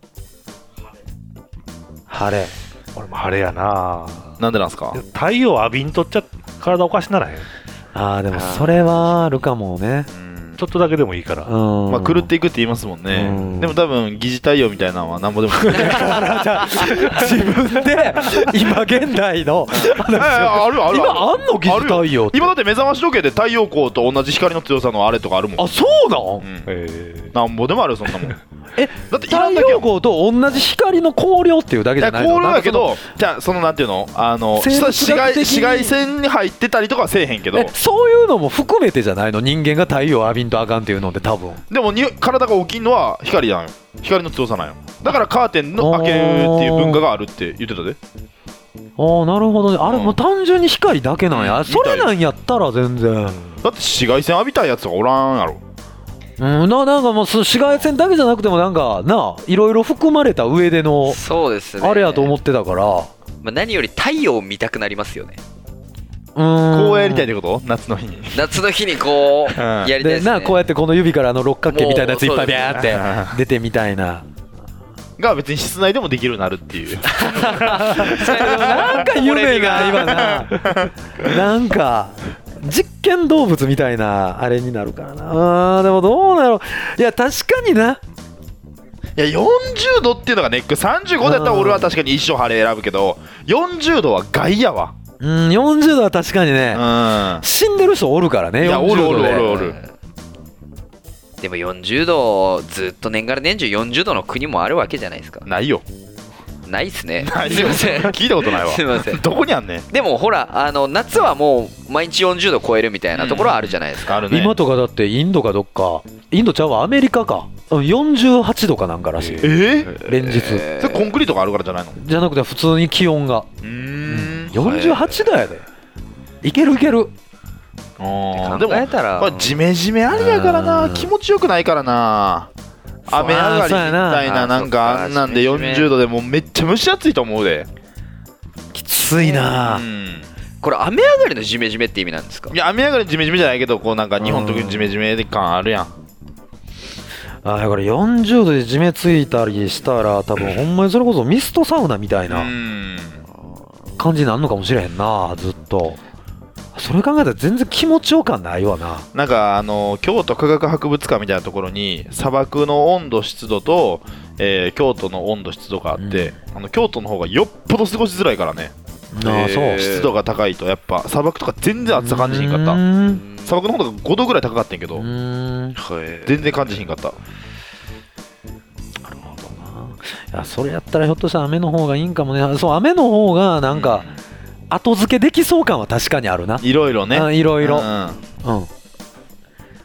晴れ。 俺も晴れやな。 なんでなんすか？ 太陽浴びんとっちゃ体おかしならへん。 あーでもそれはあるかもね。 ちょっとだけでもいいから、 うん、 まあ狂っていくって言いますもんね、うん、でも多分疑似太陽みたいなのはなんぼでも自分で今現代の話をあるある今あんの疑似太陽って。 今だって目覚まし時計で太陽光と同じ光の強さのあれとかあるもん。 あ、そうなん、うん、 えー、なんぼでもあるそんなもんえ、だって太陽光と同じ光の光量っていうだけじゃないの？ 光量だけど、じゃあそのなんていうの、あの紫外、紫外線に入ってたりとかはせえへんけど、 そういうのも含めてじゃないの？人間が太陽浴びんとあかんっていうので多分。 でもに体が起きんのは光なんよ。光の強さなんよ。だからカーテンの開けるっていう文化があるって言ってたで。 ああ、なるほどね。あれもう単純に光だけなんや、うん、それなんやったら全然。だって紫外線浴びたいやつがおらんやろ。 うん、な, なんかもう紫外線だけじゃなくてもなんかないろいろ含まれた上でのそうですね、 あれやと思ってたから、まあ、何より太陽を見たくなりますよね。 うーん、 こうやりたいってこと？夏の日に夏の日にこうやりたいですね。 でな、こうやってこの指からあの六角形みたいなやついっぱいビャーって出てみたいなが別に室内でもできるようになるっていうなんか夢が今ななんか実験動物みたいなあれになるからな。あーでもどうなの。いや確かにな。 いやよんじゅうどっていうのがネック。さんじゅうごだったら俺は確かに一生晴れ選ぶけど、よんじゅうどは害やわ。 うん、よんじゅうどは確かにね、 うん、 死んでる人おるからね。 いや、おるおるおるおる。 でもよんじゅうどずっと年がら年中よんじゅうどの国もあるわけじゃないですか。 ないよ。 ないっすね。 ないすいません聞いたことないわ。 すいませんどこにあんねん。 でもほら、あの夏はもう毎日よんじゅうど超えるみたいなところはあるじゃないですか、 うん、あるね。 今とかだってインドかどっか、インドちゃうわ、アメリカか、よんじゅうはちどかなんからしい。 えー、 連日、 えー、それコンクリートがあるからじゃないの？ じゃなくて普通に気温がうーん、 うん、よんじゅうはちどやで。いけるいける。 あ考えたらでもジメジメありやからな、気持ちよくないからな。雨上がりみたいな、なんかあんなんでよんじゅうどでもうめっちゃ蒸し暑いと思うで。 きついな、うん、 これ雨上がりのジメジメって意味なんですか？ いや、雨上がりのジメジメじゃないけど、こうなんか日本特にジメジメ感あるやん。 あ、だからよんじゅうどでジメついたりしたら多分ほんまにそれこそミストサウナみたいな感じになるのかもしれへんな。ずっとそれ考えたら全然気持ちよ感ないわな。 なんかあの京都科学博物館みたいなところに砂漠の温度湿度と、えー、京都の温度湿度があって、うん、あの京都の方がよっぽど過ごしづらいからね。 ああ、そう。 湿度が高いとやっぱ砂漠とか全然暑さ感じひんかった。砂漠の方がごどぐらい高かったんやけど、全然感じひんかった。 なるほどな。いや、それやったらひょっとしたら雨の方がいいんかもね。そう、雨の方がなんか、うん、後付けできそう感は確かにあるな。 いろいろね。 いろいろ。うん。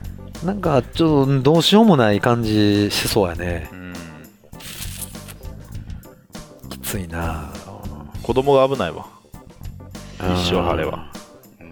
なんかちょっとどうしようもない感じしそうやね。 うん、 きついな。 子供が危ないわ、一生晴れは。 うん、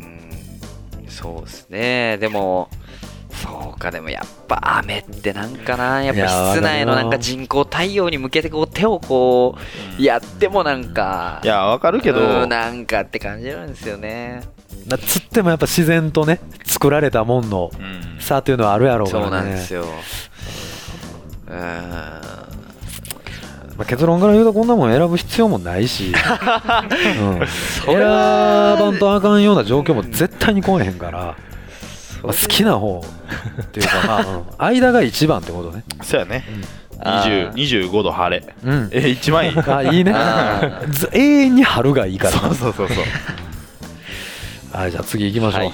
そうですね。でもそうか、でもやっぱ雨ってなんかな、やっぱ室内のなんか人工太陽に向けてこう手をこうやってもなんか、 いやわかるけど、 うん、なんかって感じなんですよね。 だつってもやっぱ自然とね作られたもんの差っていうのはあるやろうからね。 そうなんですよ。うん、 まあ、結論から言うとこんなもん選ぶ必要もないし、うん、選ばんとあかんような状況も絶対に来えへんから、まあ、好きな方っていうか、まあ、うん、間が一番ってことね。 そうやね、にじゅう、にじゅうごど晴れ、うん、え一番いい。 あいいね。永遠に春がいいから。 そうそうそうそう。 はい、じゃあ次行きましょう。はい、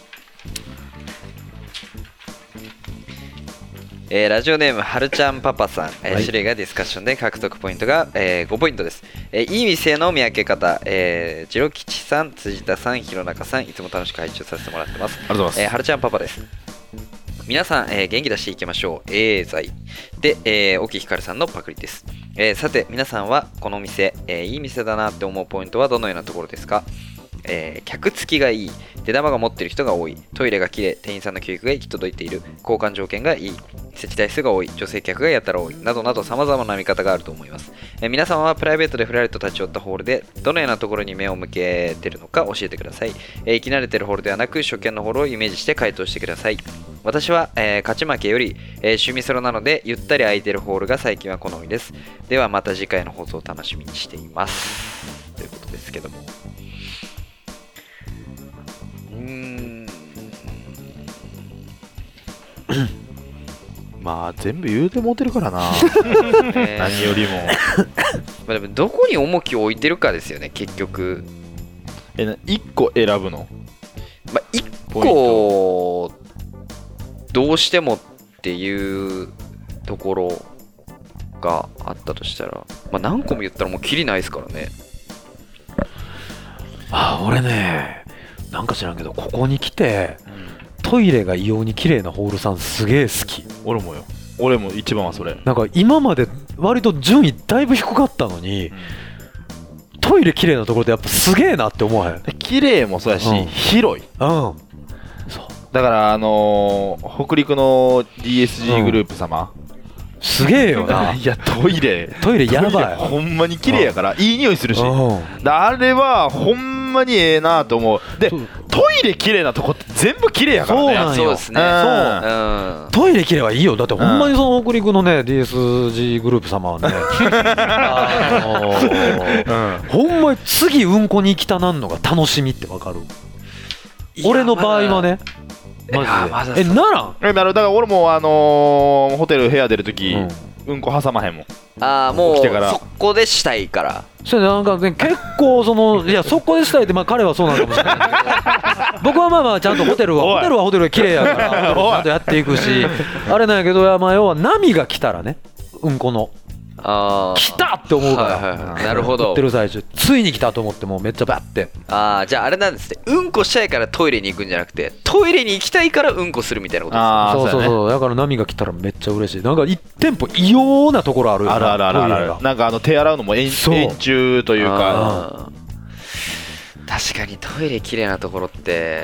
えー、ラジオネームはるちゃんパパさん、えーはい、種類がディスカッションで獲得ポイントが、えー、ごポイントです。えー、いい店の見分け方、えー、ジロ吉さん、辻田さん、弘中さん、いつも楽しく拝聴させてもらってます。 ありがとうございます。 えー、はるちゃんパパです。皆さん、えー、元気出していきましょう。エー剤で、えー、沖ひかるさんのパクリです。えー、さて皆さんはこの店、えー、いい店だなって思うポイントはどのようなところですか？えー、客付きがいい、出玉が持っている人が多い、トイレがきれい、店員さんの教育が行き届いている、交換条件がいい、設置台数が多い、女性客がやたら多い、などなど様々な見方があると思います。えー、皆様はプライベートでふらりと立ち寄ったホールでどのようなところに目を向けているのか教えてください。えー、生き慣れているホールではなく初見のホールをイメージして回答してください。私は、えー、勝ち負けより、えー、趣味ソロなのでゆったり空いているホールが最近は好みです。ではまた次回の放送を楽しみにしています。ということですけども、うーんまあ全部言うてもうてるからな。えー、何よりもまあでもどこに重きを置いてるかですよね結局。 えいっこ選ぶの？ まあいっこどうしてもっていうところがあったとしたら、まあ何個も言ったらもうキリないですからね。 あ俺ねなんか知らんけどここに来て、うん、トイレが異様に綺麗なホールさんすげえ好き。 俺もよ。俺も一番はそれ。 なんか今まで割と順位だいぶ低かったのに、うん、トイレ綺麗なところってやっぱすげえなって思わへん？ 綺麗もそうやし、うん、広い。 うん。そう。 だからあのー、北陸の ディーエスジー グループ様、うん、 すげえよな。 いやトイレトイレやばい。 ほんまに綺麗やから、うん、いい匂いするし、うん、あれはほんまにええなと思う。でトイレ綺麗なとこって全部綺麗やからね。 そうなんよ。 そうですね。 そう、うん、トイレ綺麗はいいよ。だってほんまにその北陸のね ディーエスジー グループ様はねあのーうん、ほんまに次うんこに行きたなんのが楽しみってわかる？俺の場合はねマジで。え、ならん？ え、なる。だから俺もあのー、ホテル部屋出るとき、うん、うんこ挟まへんもん。 ああ、もうそこでしたいから。 そうなんか、ね、結構そのいやそこでしたいってまあ彼はそうなのかもしれないけど僕はまあまあちゃんとホテルはホテルはホテルが綺麗やからちゃんとやっていくしあれなんやけど、まあ要は波が来たらねうんこの。あ来たって思うから、はいはいはい、なるほど。売ってる最中ついに来たと思ってもうめっちゃバッて。 ああ、じゃああれなんですね。うんこしたいからトイレに行くんじゃなくてトイレに行きたいからうんこするみたいなことですね。あそうそうそう、ね、だから波が来たらめっちゃ嬉しい。なんか一店舗異様なところあるよな。 あるあるあるあるある。なんかあの手洗うのも円柱というか。 確かにトイレ綺麗なところって、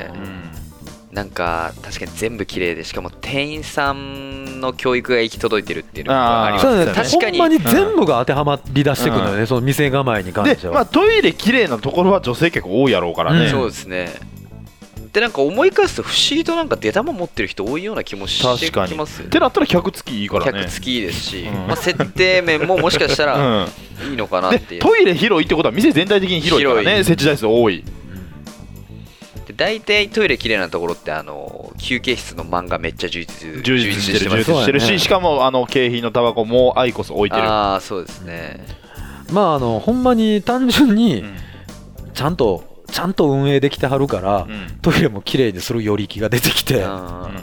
うん、なんか確かに全部綺麗でしかも店員さんの教育が行き届いてるっていうのがありますね。 確かにほんまに全部が当てはまり出してくるのよね、うん、その店構えに関しては。 で、まあ、トイレ綺麗なところは女性結構多いやろうからね、 うん、そうですね。でなんか思い返すと不思議となんか出玉持ってる人多いような気もしてきますよね。 ってなったら客付きいいからね。 客付きいいですし、うんまあ、設定面ももしかしたらいいのかなっていう、 うん、トイレ広いってことは店全体的に広いからね。設置台数多い。 で大体トイレ綺麗なところってあの休憩室の漫画めっちゃ充実充実してる充実してるし、ね、しかもあの景品のタバコもアイコス置いてる。 ああそうですね。 まああのほんまに単純にちゃんとちゃんと運営できてはるから、うん、トイレも綺麗にする寄り気が出てきて、うん、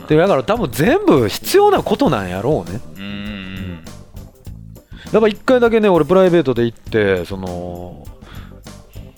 でだから多分全部必要なことなんやろうね。うん、やっぱ一回だけね俺プライベートで行ってその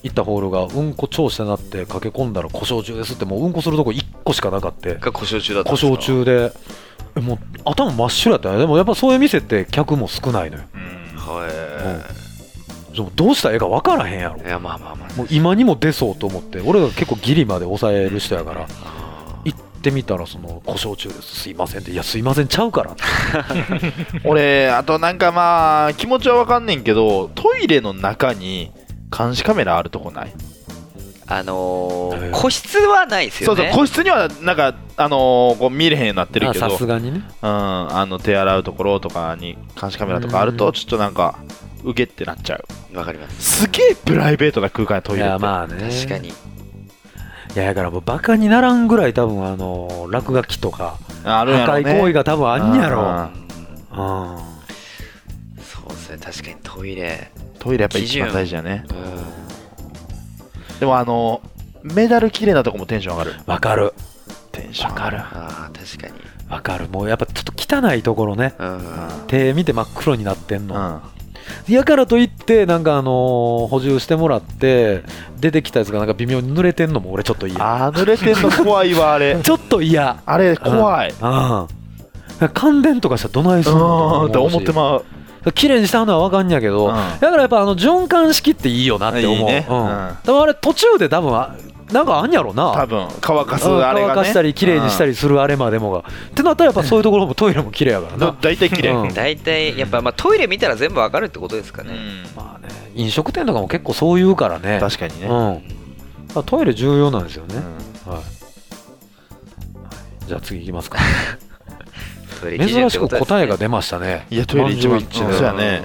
行ったホールがうんこ調子になって駆け込んだら故障中ですって、もううんこするとこいっこしかなかってが故障中だったん故ですか。 障中でえもう頭真っ白やったね。でもやっぱそういう店って客も少ないのよ。 はでもどうしたらええか分からへんやろ。 い。いやまあまあまあ。 もう今にも出そうと思って、俺が結構ギリまで抑える人やから行ってみたら、その故障中ですすいませんって、いやすいませんちゃうから俺あとなんかまあ気持ちは分かんねんけど、トイレの中に監視カメラあるとこない？ あのーえー個室はないですよね。 そうそう、個室にはなんかあのーこう見れへんようになってるけど、 さすがにね。 うん、あの手洗うところとかに監視カメラとかあるうんとちょっとなんかウゲってなっちゃう。 わかります。 すげえプライベートな空間やトイいレって。 やまあね、 確かに。 いやだからもうバカにならんぐらい多分あの落書きとかあるんやろね。 破壊行為が多分あんやろ。 うんうんそうですね、確かにトイレ。 トイレやっぱ一番大事やね。 うん。 でもあのメダル綺麗なとこもテンション上がる。 わかるテンション上がる。 ああ確かに。 わかる。もうやっぱちょっと汚いところね、 うん。 手見て真っ黒になってんうん。 の。やからといってなんかあのー補充してもらって出てきたやつがなんか微妙に濡れてんのも俺ちょっと嫌。 あー濡れてんの怖いわあれ。 ちょっと嫌。 あれ怖い。 うん。感電とかしたらどないすんのうんって思ってまう。 綺麗にしたのはわかんやけど、 うんだからやっぱあの循環式っていいよなって思う。 いいねうんうんでもあれ途中で多分あなんかあんやろな。 多分乾かすうんあれがね。 乾かしたり綺麗にしたりするあれまでもが、ってなったらやっぱそういうところもトイレも綺麗やからうん。だな。 大体綺麗。 うん大体やっぱまあトイレ見たら全部わかるってことですかね。 うんまあね、飲食店とかも結構そう言うからね。 確かにね。 うん、だからトイレ重要なんですよね。 うんはい。じゃあ次いきますか。 トイレ基準珍しくってことですね答えが出ましたね。 いやトイレ一番満場一致でそうやね。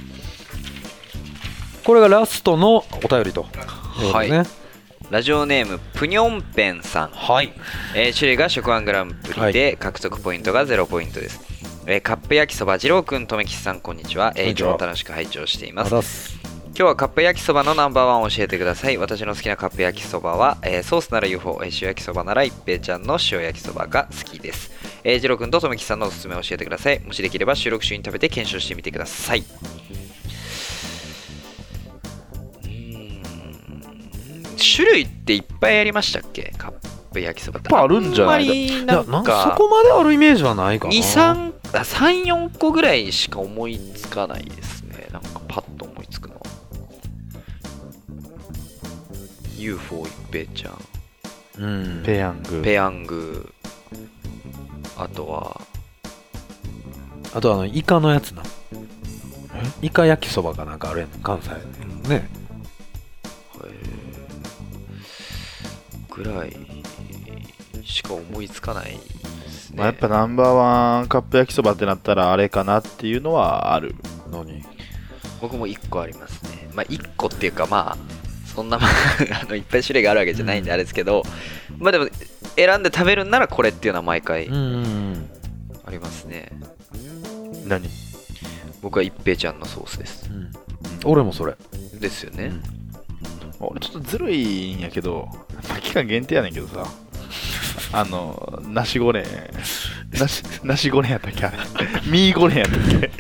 これがラストのお便りということですね。 ラジオネームぷにょんぺんさん、 はい。 えー種類が食ワングランプリで獲得ポイントがゼロポイントです、えーカップ焼きそば二郎くんとめきちさんこんにちは、えー、いつも楽しく拝聴しています。 あざっす。 今日はカップ焼きそばのナンバーワンを教えてください。私の好きなカップ焼きそばは、えーソースなら ユーフォー、えー塩焼きそばなら一平ちゃんの塩焼きそばが好きです。えー、二郎くんととめきちさんのおすすめを教えてください。もしできれば収録中に食べて検証してみてください。種類っていっぱいありましたっけ？カップ焼きそばってやっぱあるんじゃない？ あんまりいや、 なんなんかそかこまであるイメージはないかな。 に、さん、あさん、よんこぐらいしか思いつかないですね。なんかパッと思いつくのは ユーフォー 一平ちゃん、 うん。 ペヤング。 ペヤング、あとはあとあのイカのやつな。イカ焼きそばかなんかあるやん、関西ね。 ぐらいしか思いつかないですね。 まあ、やっぱナンバーワンカップ焼きそばってなったらあれかなっていうのはある。 何？ 僕もいっこありますね。まあいっこっていうかまあそんなまああのいっぱい種類があるわけじゃないんであれですけど、まあでも選んで食べるんならこれっていうのは毎回うんうんありますね。 何？ 僕は一平ちゃんのソースです。 うん。俺もそれ。 ですよね。 うん俺ちょっとずるいんやけど、まあ期間限定やねんけどさ、あの、ナシゴレン、ナシ、ナシゴレンやったっけあれ。ミーゴレンやったっけ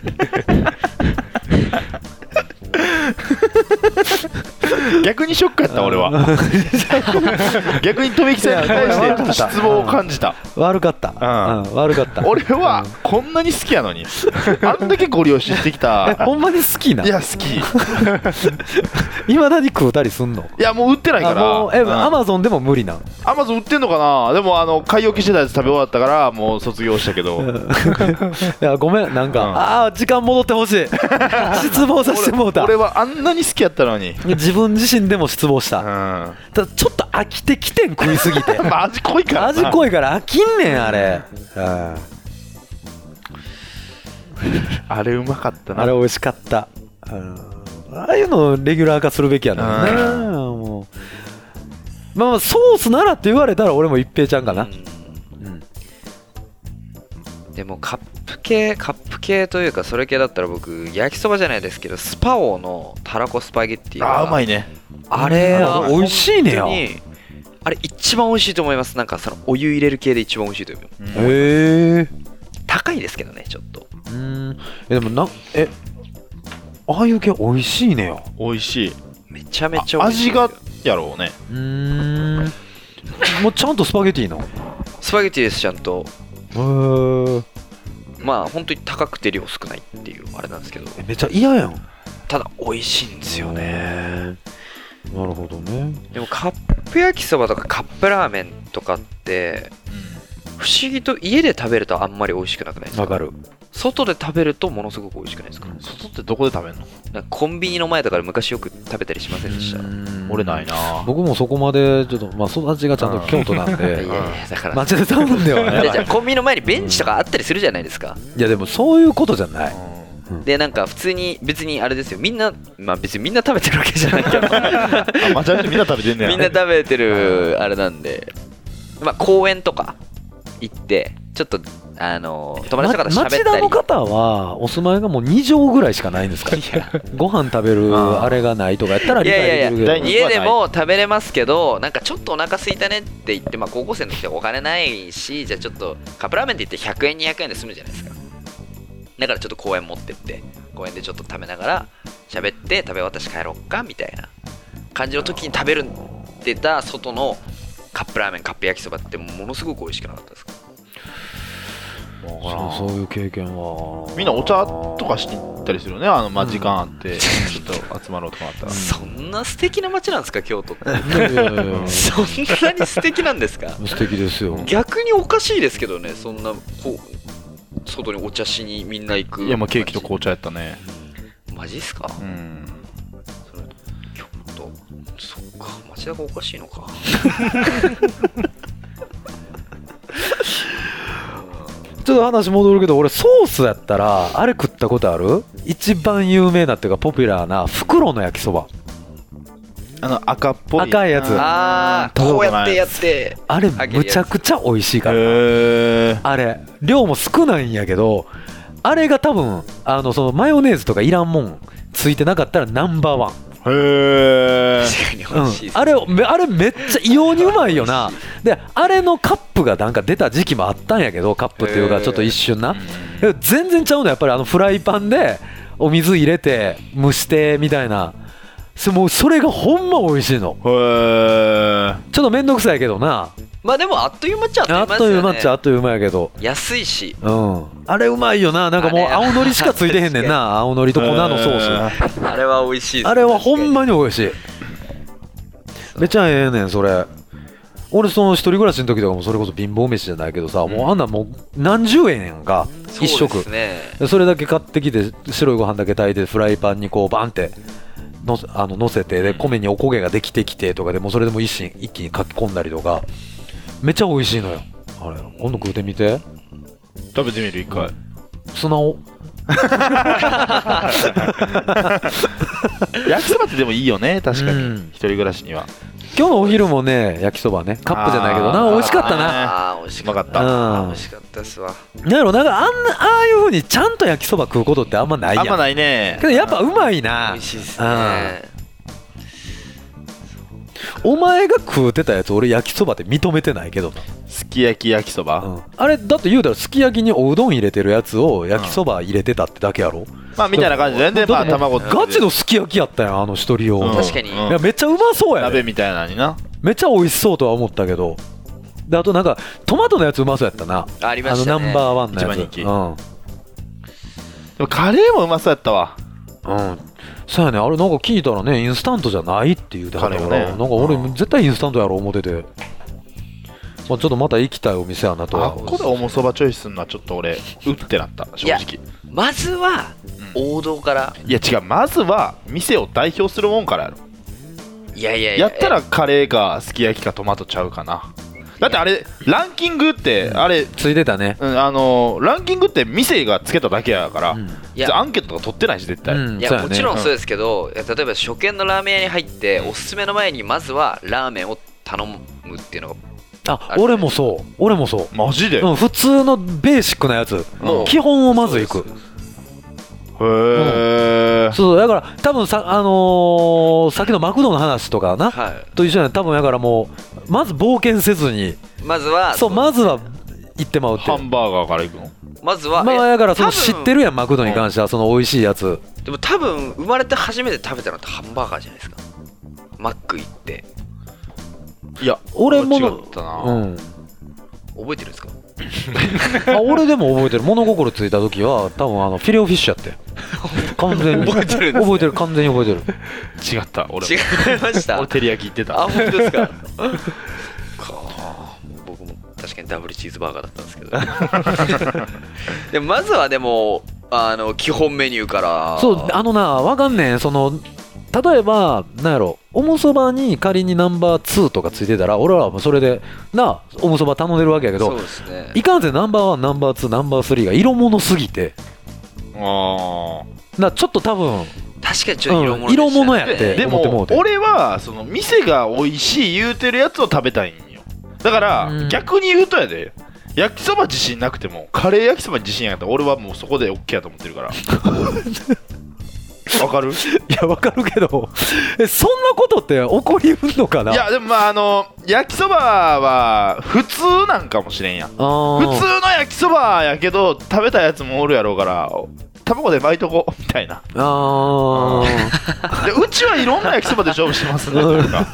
逆にショックやった俺は。逆に富木さんに対して失望を感じた。 悪かった。 うんうん、悪かった。 俺はこんなに好きやのに、あんだけご利用ししてきた。 ほんまに好きな。 いや好き。 いまだに食うたりすんの？ いやもう売ってないかあら。 もうえ、 うんアマゾンでも無理なん？ アマゾン売ってんのかな。でもあの買い置きしてたやつ食べ終わったからもう卒業したけど。 いやごめん、なんか、 うんああ時間戻ってほしい。失望させてもうた。 俺はあんなに好きやったのに。 自分自身でも失望した。 うん。 ただちょっと飽きてきてん、食いすぎて。 まあ味濃いからな。 味濃いから飽きんねんあれ。うんあれうまかったな。 あれ美味しかった。うんああいうのレギュラー化するべきやな、ね、 うんもうまあまあソースならって言われたら俺も一平ちゃんかな。 うんうんでもカップ系カップ系というかそれ系だったら僕焼きそばじゃないですけどスパオのたらこスパゲッティがあーうまいね。 あれは美味しいねや。 本当にあれ一番美味しいと思います。なんかそのお湯入れる系で一番美味しいと思う。 うんへえ。 高いですけどねちょっと。 うんえでもなえああいう系美味しいねよ。 美味しい。 めちゃめちゃ美味しい味がやろうね。 うーんもうちゃんとスパゲティのスパゲティですちゃんと。 へーまあ本当に高くて量少ないっていうあれなんですけど、 めっちゃ嫌やん。 ただ美味しいんですよね。 なるほどね。 でもカップ焼きそばとかカップラーメンとかって不思議と家で食べるとあんまり美味しくなくないですか。 わかる。 外で食べるとものすごく美味しくないですか。 外ってどこで食べんの？ なんかコンビニの前とかで昔よく食べたりしませんでした。 俺ないな。 僕もそこまでちょっとまあ育ちがちゃんと京都なんいやいでやいやだから街で食べるんではじゃあない。 じゃあコンビニの前にベンチとかあったりするじゃないですか。 いやでもそういうことじゃない。 でなんか普通に別にあれですよ、みんなまあ別にみんな食べてるわけじゃないけどあ、間違えてみんな食べてんねや。 みんな食べてるあれなんで、まあ公園とか行ってちょっとあの友達とかと喋ったり、 町田の方はお住まいがもうに畳ぐらいしかないんですか。ご飯食べるあれがないとかやったら理解できるけど、 いやいやいや家でも食べれますけど、なんかちょっとお腹空いたねって言って、まあ高校生の時はお金ないし、じゃあちょっとカップラーメンって言ってひゃくえんにひゃくえんで済むじゃないですか。だからちょっと公園持ってって公園でちょっと食べながら喋って食べ終わったし帰ろっかみたいな感じの時に食べるってた外のカップラーメンカップ焼きそばってものすごく美味しくなかったですか。 そうそういう経験はみんなお茶とかしに行ったりするよね。あのまあ時間あってちょっと集まろうとかあったら。 そんな素敵な街なんですか京都って。 いやいやいやそんなに素敵なんですか。 素敵ですよ。 逆におかしいですけどね、そんなこう外にお茶しにみんな行く。 いやまあケーキと紅茶やったね。 マジっすか。 うんそれ京都そっか町田がおかしいのか。 ちょっと話戻るけど、俺ソースやったらあれ食ったことある？一番有名なっていうかポピュラーな袋の焼きそば。 あの赤っぽい赤いやつ。 ああこうやってやってあれむちゃくちゃ美味しいから。 へーあれ量も少ないんやけど、あれが多分あのそのマヨネーズとかいらんもんついてなかったらナンバーワン。 へー確かに美味しいです、 うん、あれめあれめっちゃ異様にうまいよな。であれのカップがなんか出た時期もあったんやけど、カップっていうかちょっと一瞬な、でも全然ちゃうのやっぱりあのフライパンでお水入れて蒸してみたいな、そもうそれがほんま美味しいの。 へーちょっとめんどくさいけどな。 まあでもあっという間っちゃあっという間っちゃあっという間やけど、 安いし、 うんあれうまいよな。なんかもうあれ青のりしかついてへんねんな。青のりと粉のソース、 あれは美味しいです、ね、 あれはほんまに美味しい。めっちゃええねんそれ。俺その一人暮らしの時とかもそれこそ貧乏飯じゃないけどさ、うん、もうあんなもう何十円やんか一食。 そうですね。 それだけ買ってきて白いご飯だけ炊いてフライパンにこうバンってのあの乗せて、で米におこげができてきてとかでもうそれでも一心一気にかき込んだりとか、めっちゃ美味しいのよあれ。今度食うてみて。 食べてみる一回、うん、 素直。 焼きそばってでもいいよね確かに、うん、一人暮らしには。 今日のお昼もね焼きそばね、カップじゃないけどな、美味しかったな。 あー美味しかった、 うん、 美味しかったっすわ。 なんやろなんかあんなああいう風にちゃんと焼きそば食うことってあんまないやん。 あんまないね。 けどやっぱうまいな。 美味しいですね。 お前が食うてたやつ俺焼きそばって認めてないけどな。 すき焼き焼きそば、 うん、あれだって言うたらすき焼きにおうどん入れてるやつを焼きそば入れてたってだけやろ、うん、 まあみたいな感じでね。まあ卵ガチのすき焼きやったやんあの一人用、 うん、確かに、 いやめっちゃうまそうやね。 鍋みたいなのにな。 めっちゃ美味しそうとは思ったけど。であとなんかトマトのやつうまそうやったな。 ありましたね。 あのナンバーワンのやつ一番人気、 うん、 でもカレーもうまそうやったわ。 うんそうやね。あれなんか聞いたらねインスタントじゃないって言うてはったから、ね、なんか俺絶対インスタントやろ思ってて、まあ、ちょっとまた行きたいお店やなとは。 あっこでおもそばチョイスするのはちょっと俺うってなった正直。 まずは王道から、 うん、いや違うまずは店を代表するもんからやろ。 いやいやいややったらカレーかすき焼きかトマトちゃうかな。だってあれランキングってあれついてたね、 うん、あのランキングって店がつけただけやから、うん、 いやアンケートとか取ってないし絶対、 うん、いや、ね、もちろんそうですけど、うん、例えば初見のラーメン屋に入っておすすめの前にまずはラーメンを頼むっていうのがあ俺もそう俺もそうマジで、 うん、普通のベーシックなやつ、うん、基本をまず行く。 へー、 うん、そうだから多分さ、あのー、さっきのマクドの話とかな、はい、と一緒に多分だからもうまず冒険せずにまずはそうまずは行ってまうって。 ハンバーガーから行くのまずは。 まあだからその知ってるやんマクドに関してはその美味しいやつ。 でも多分生まれて初めて食べたのってハンバーガーじゃないですか。 マック行って。 いや俺も違ったな、 うん、覚えてるんですか？ あ、俺でも覚えてる。物心ついた時は多分あのフィレオフィッシュやって完全に覚えてるんです、ね、 覚えてる、完全に覚えてる。 違った、俺違いました。 俺照り焼き行ってた。 あ、本当ですか？僕も確かにダブルチーズバーガーだったんですけどでもまずはでもあの基本メニューから。 そう、あのな、わかんねん。その例えばなんやろ、おむそばに仮にナンバーツーとかついてたら俺らはもうそれでなおむそば頼んでるわけやけど、 そうですね、 いかんせんナンバーワンナンバーツーナンバースリーが色物すぎて、 あなちょっと多分確かにちょっと色物、ね、 うん、色物やって思ってもうて。 でも俺はその店が美味しい言うてるやつを食べたいんよ。だから、うん、逆に言うとやで、焼きそば自信なくてもカレー焼きそばに自信やったら俺はもうそこで OK やと思ってるからわかる？いや、わかるけどえ、そんなことって起こりうんのかな。 いやでもまああの焼きそばは普通なんかもしれんやん。普通の焼きそばやけど食べたやつもおるやろうから卵で巻いとこみたいな。あでうちはいろんな焼きそばで勝負しますねとか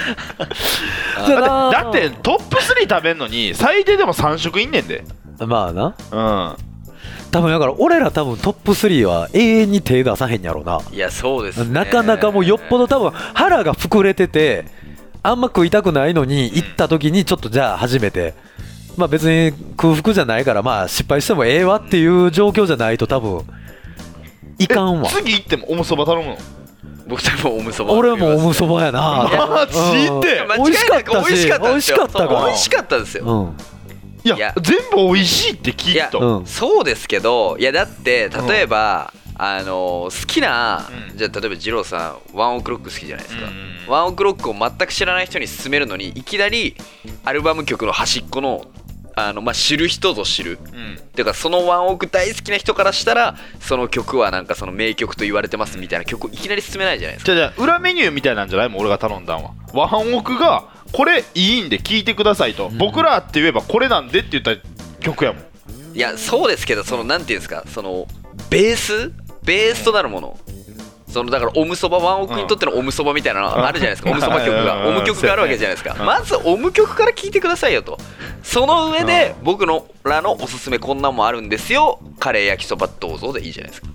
だって、だってトップスリー食べんのに最低でもさん食いんねんで。 まあな、 うん、 多分だから俺ら多分トップスリーは永遠に手出さへんやろな。 いやそうですね、 なかなかもうよっぽど多分腹が膨れててあんま食いたくないのに行った時にちょっとじゃあ初めて、まあ別に空腹じゃないからまあ失敗してもええわっていう状況じゃないと多分いかんわ。 次行ってもおむそば頼むの？ 僕多分おむそば。 俺もおむそばやな。 マジで美味しかったし、美味しかったから美味しかったですよ、 うん、 いや, いや全部美味しいって聞いた。 うん、そうですけど、いやだって例えば、うん、あの好きな、うん、じゃあ例えば二郎さんワンオクロック好きじゃないですか、うん、ワンオクロックを全く知らない人に勧めるのにいきなりアルバム曲の端っこのあのまあ、知る人ぞ知る、うん、てかそのワンオク大好きな人からしたらその曲はなんかその名曲と言われてますみたいな曲をいきなり勧めないじゃないですか。 じゃあじゃあ裏メニューみたいなんじゃないもん俺が頼んだんは。ワンオクがこれいいんで聴いてくださいと、うん、僕らって言えばこれなんでって言った曲やもん。 いやそうですけど、そのなんていうんですか、そのベースベースとなるもの、そのだからおむそばワンオクにとってのおむそばみたいなのあるじゃないですか、おむそば曲がおむ曲があるわけじゃないですか。まずおむ曲から聴いてくださいよと。その上で僕のらのおすすめこんなんもあるんですよ、カレー焼きそばどうぞでいいじゃないですか。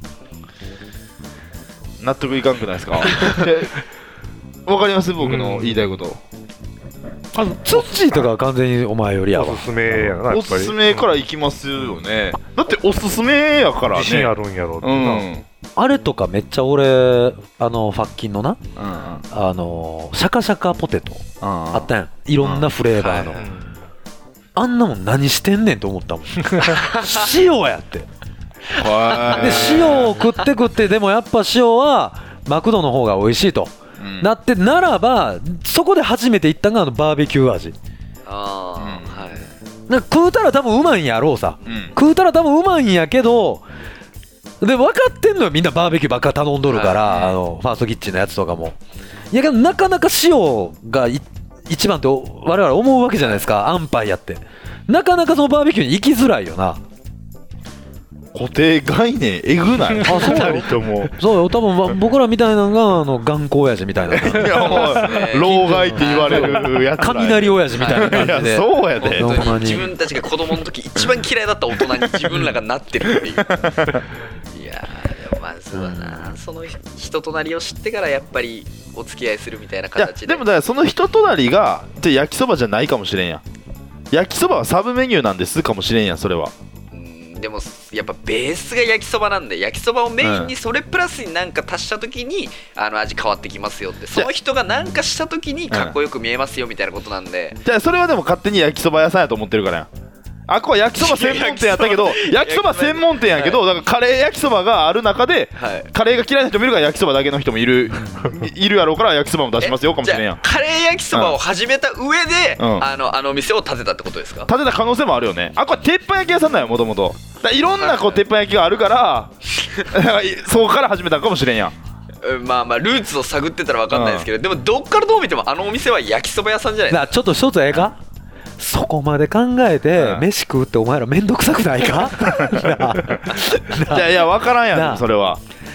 納得いかんくないですか？わかります僕の言いたいこと。 あのツッチーとかは完全にお前よりやわ。 おすすめやな。 おすすめからいきますよね。だっておすすめやからね。 自信あるんやろってな、うん、 あれとかめっちゃ俺あのファッキンのな、うんうん、あのシャカシャカポテト、うんうん、あったやん、いろんなフレーバーの、うんはい、あんなもん何してんねんと思ったもん塩やってで塩を食って食ってでもやっぱ塩はマクドの方が美味しいと、うん、なってならばそこで初めて行ったのがあのバーベキュー味。 あ、うんはい、 なんか食うたら多分うまいんやろうさ、うん、食うたら多分うまいんやけどで分かってんのよみんなバーベキューばっか頼んどるから、はい、あのファーストキッチンのやつとかも。いやけどなかなか塩が一番って我々思うわけじゃないですか。安牌やってなかなかそのバーベキューに行きづらいよな。 固定概念えぐない？あ、そうよともそうよ多分僕らみたいなのがあの頑固親父みたいな。いやもう老害って言われるやつ雷親父みたいな感じで。 いやそうやで。 自分たちが子供の時一番嫌いだった大人に自分らがなってるっていう。いやでもまずはな、うん、その人となりを知ってからやっぱりお付き合いするみたいな形で。 でもだからその人となりが焼きそばじゃないかもしれんやん。焼きそばはサブメニューなんですかもしれんやんそれは。 でもやっぱベースが焼きそばなんで焼きそばをメインにそれプラスに何か足した時に、うん、あの味変わってきますよって、その人が何かした時にかっこよく見えますよみたいなことなんで、 うん、じゃあそれはでも勝手に焼きそば屋さんやと思ってるからやん。あこは焼きそば専門店やったけど焼きそば専門店やけど、だからカレー焼きそばがある中で、はい、カレーが嫌いな人もいるから焼きそばだけの人もいるいるやろうから焼きそばも出しますよかもしれんやん。 カレー焼きそばを始めた上で、うん、あのあの店を建てたってことですか？ 建てた可能性もあるよね。あこは鉄板焼き屋さんだよもともと。いろんなこう鉄板焼きがあるからそこから始めたかもしれんやん。 まあまあルーツを探ってたら分かんないですけど、うん、でもどっからどう見てもあのお店は焼きそば屋さんじゃないですか。 ちょっと一つええか、そこまで考えて飯食うってお前らめんどくさくないか？ いやいや分からんやんそれは。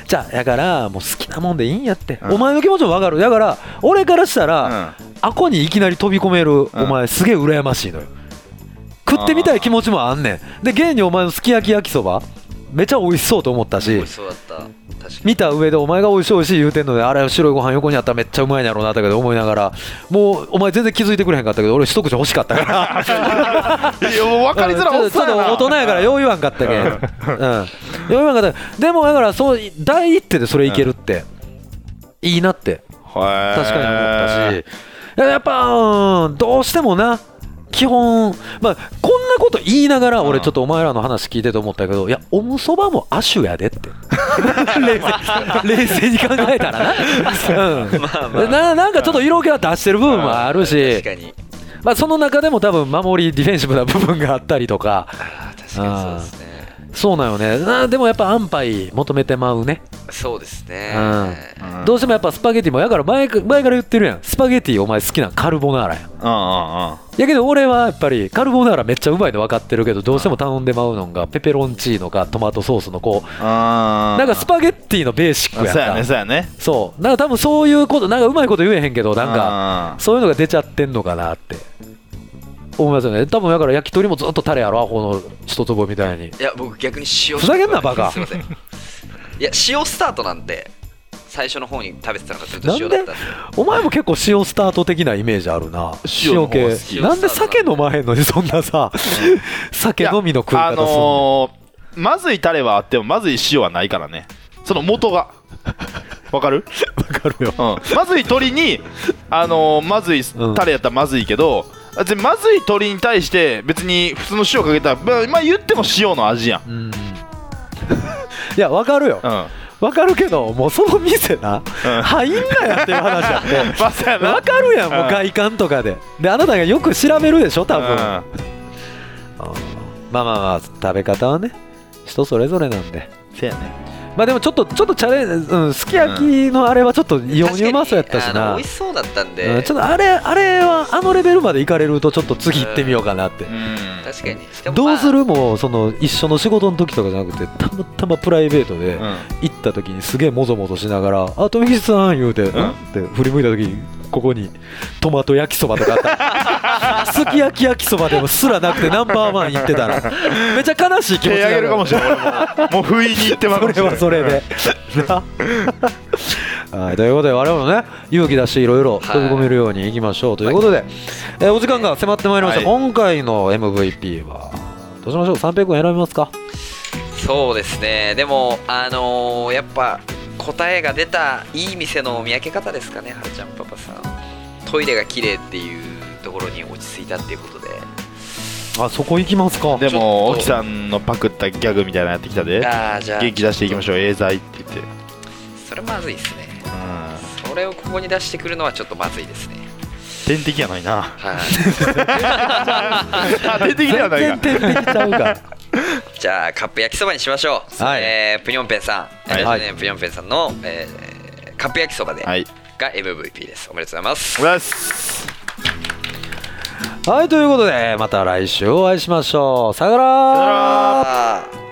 じゃあやからもう好きなもんでいいんやって、うん、お前の気持ちも分かる。だから俺からしたら、うん、あこにいきなり飛び込める、うん、お前すげえ羨ましいのよ。食ってみたい気持ちもあんねん。で現にお前のすき焼き焼きそばめちゃ美味しそうと思ったし、 美味しそうだった。確かに見た上でお前が美味しい美味しい言うてんので、あれ白いご飯横にあったらめっちゃうまいんやろうなだけど思いながら、もうお前全然気づいてくれへんかったけど俺一口欲しかったからいやもう分かりづらいおっさんやな。 ちょっと大人やからよう言わんかったけん、うん、よう言わんかった。でもだからそう第一手でそれいけるって、うん、いいなって確かに思ったし、やっぱ、うん、どうしてもな基本、まあ、こんなこと言いながら俺ちょっとお前らの話聞いてて思ったけど、いやおむそばも亜種やでって冷静冷静に考えたらな、うんまあまあ、な, なんかちょっと色気は出してる部分もあるし、 確かに、 まあ、その中でも多分守りディフェンシブな部分があったりとか、 あ確かにそうですね。 そうなんよね。なでもやっぱ安牌求めてまうね。 そうですね、 うん、どうしてもやっぱスパゲティもやから 前, 前から言ってるやん、スパゲティお前好きなカルボナーラやん。 ああやけど俺はやっぱりカルボナーラめっちゃうまいの分かってるけど、どうしても頼んでまうのがペペロンチーノかトマトソースのこうなんかスパゲッティのベーシックやんか。 そうやねそうやね。 そうなんか多分そういうことなんかうまいこと言えへんけど、なんかそういうのが出ちゃってんのかなって思いますよね。多分だから焼き鳥もずっとタレやろ、アホの一粒みたいに。 いや僕逆に塩ふざけんなバカ。 すいませんいや塩スタートなんで最初の方に食べてたのがずっと塩だったんですよ。 お前も結構塩スタート的なイメージあるな。塩系なんで酒飲まへんのにそんなさ、うん、酒飲みの食い方するの。あのー、まずいタレはあってもまずい塩はないからね、その元がわかるわかるよ、 うん、まずい鶏に、あのー、まずいタレやったらまずいけど、うん、まずい鶏に対して別に普通の塩かけたら、まあ、言っても塩の味やん、うん、 いやわかるよ、うんわかるけど、もうその店な、うん、入んなやっていう話やってわかるやん、もう外観とかでで、あなたがよく調べるでしょ多分、うん、まあまあまあ食べ方はね人それぞれなんで。 せやね。 まあでもちょっとちょっとチャレンジ、うん、すき焼きのあれはちょっと異様にうまそうやったしな、 美味しそうだったんで、 うん、ちょっとあれあれはあのレベルまでいかれるとちょっと次行ってみようかなって、うん、 確かに。しかも、 どうするもうその一緒の仕事の時とかじゃなくて、たまたまプライベートで行った時にすげえもぞもぞしながら、あ富吉さん言うて、うん、って振り向いた時にここにトマト焼きそばとかあったらすき焼き焼きそばでもすらなくてナンバーワン行ってたらめっちゃ悲しい気持ちになる。 手上げるかもしれないもう不意に行ってます。 それはそれではい、ということで我々もね勇気出していろいろ飛び込めるようにいきましょうということで、はい、えー、お時間が迫ってまいりました、はい、今回の エムブイピー はどうしましょう。三平君選びますか。 そうですね、でもあのー、やっぱ答えが出たいい店の見分け方ですかね。はるちゃんパパさんトイレが綺麗っていうところに落ち着いたっていうことで、 あそこ行きますか。 でも沖さんのパクったギャグみたいなのやってきたで、あじゃあ元気出していきましょう、エーザイって言って。 それまずいですね、うん、それをここに出してくるのはちょっとまずいですね。 天敵やないな。 はい天敵ではないか。 天敵ちゃうかじゃあカップ焼きそばにしましょう、はい、えー、プニョンペンさん、はい、プニョンペンさんの、えー、カップ焼きそばで、はい、が エムブイピー です。おめでとうございます。 はい、ということでまた来週お会いしましょう。さよなら。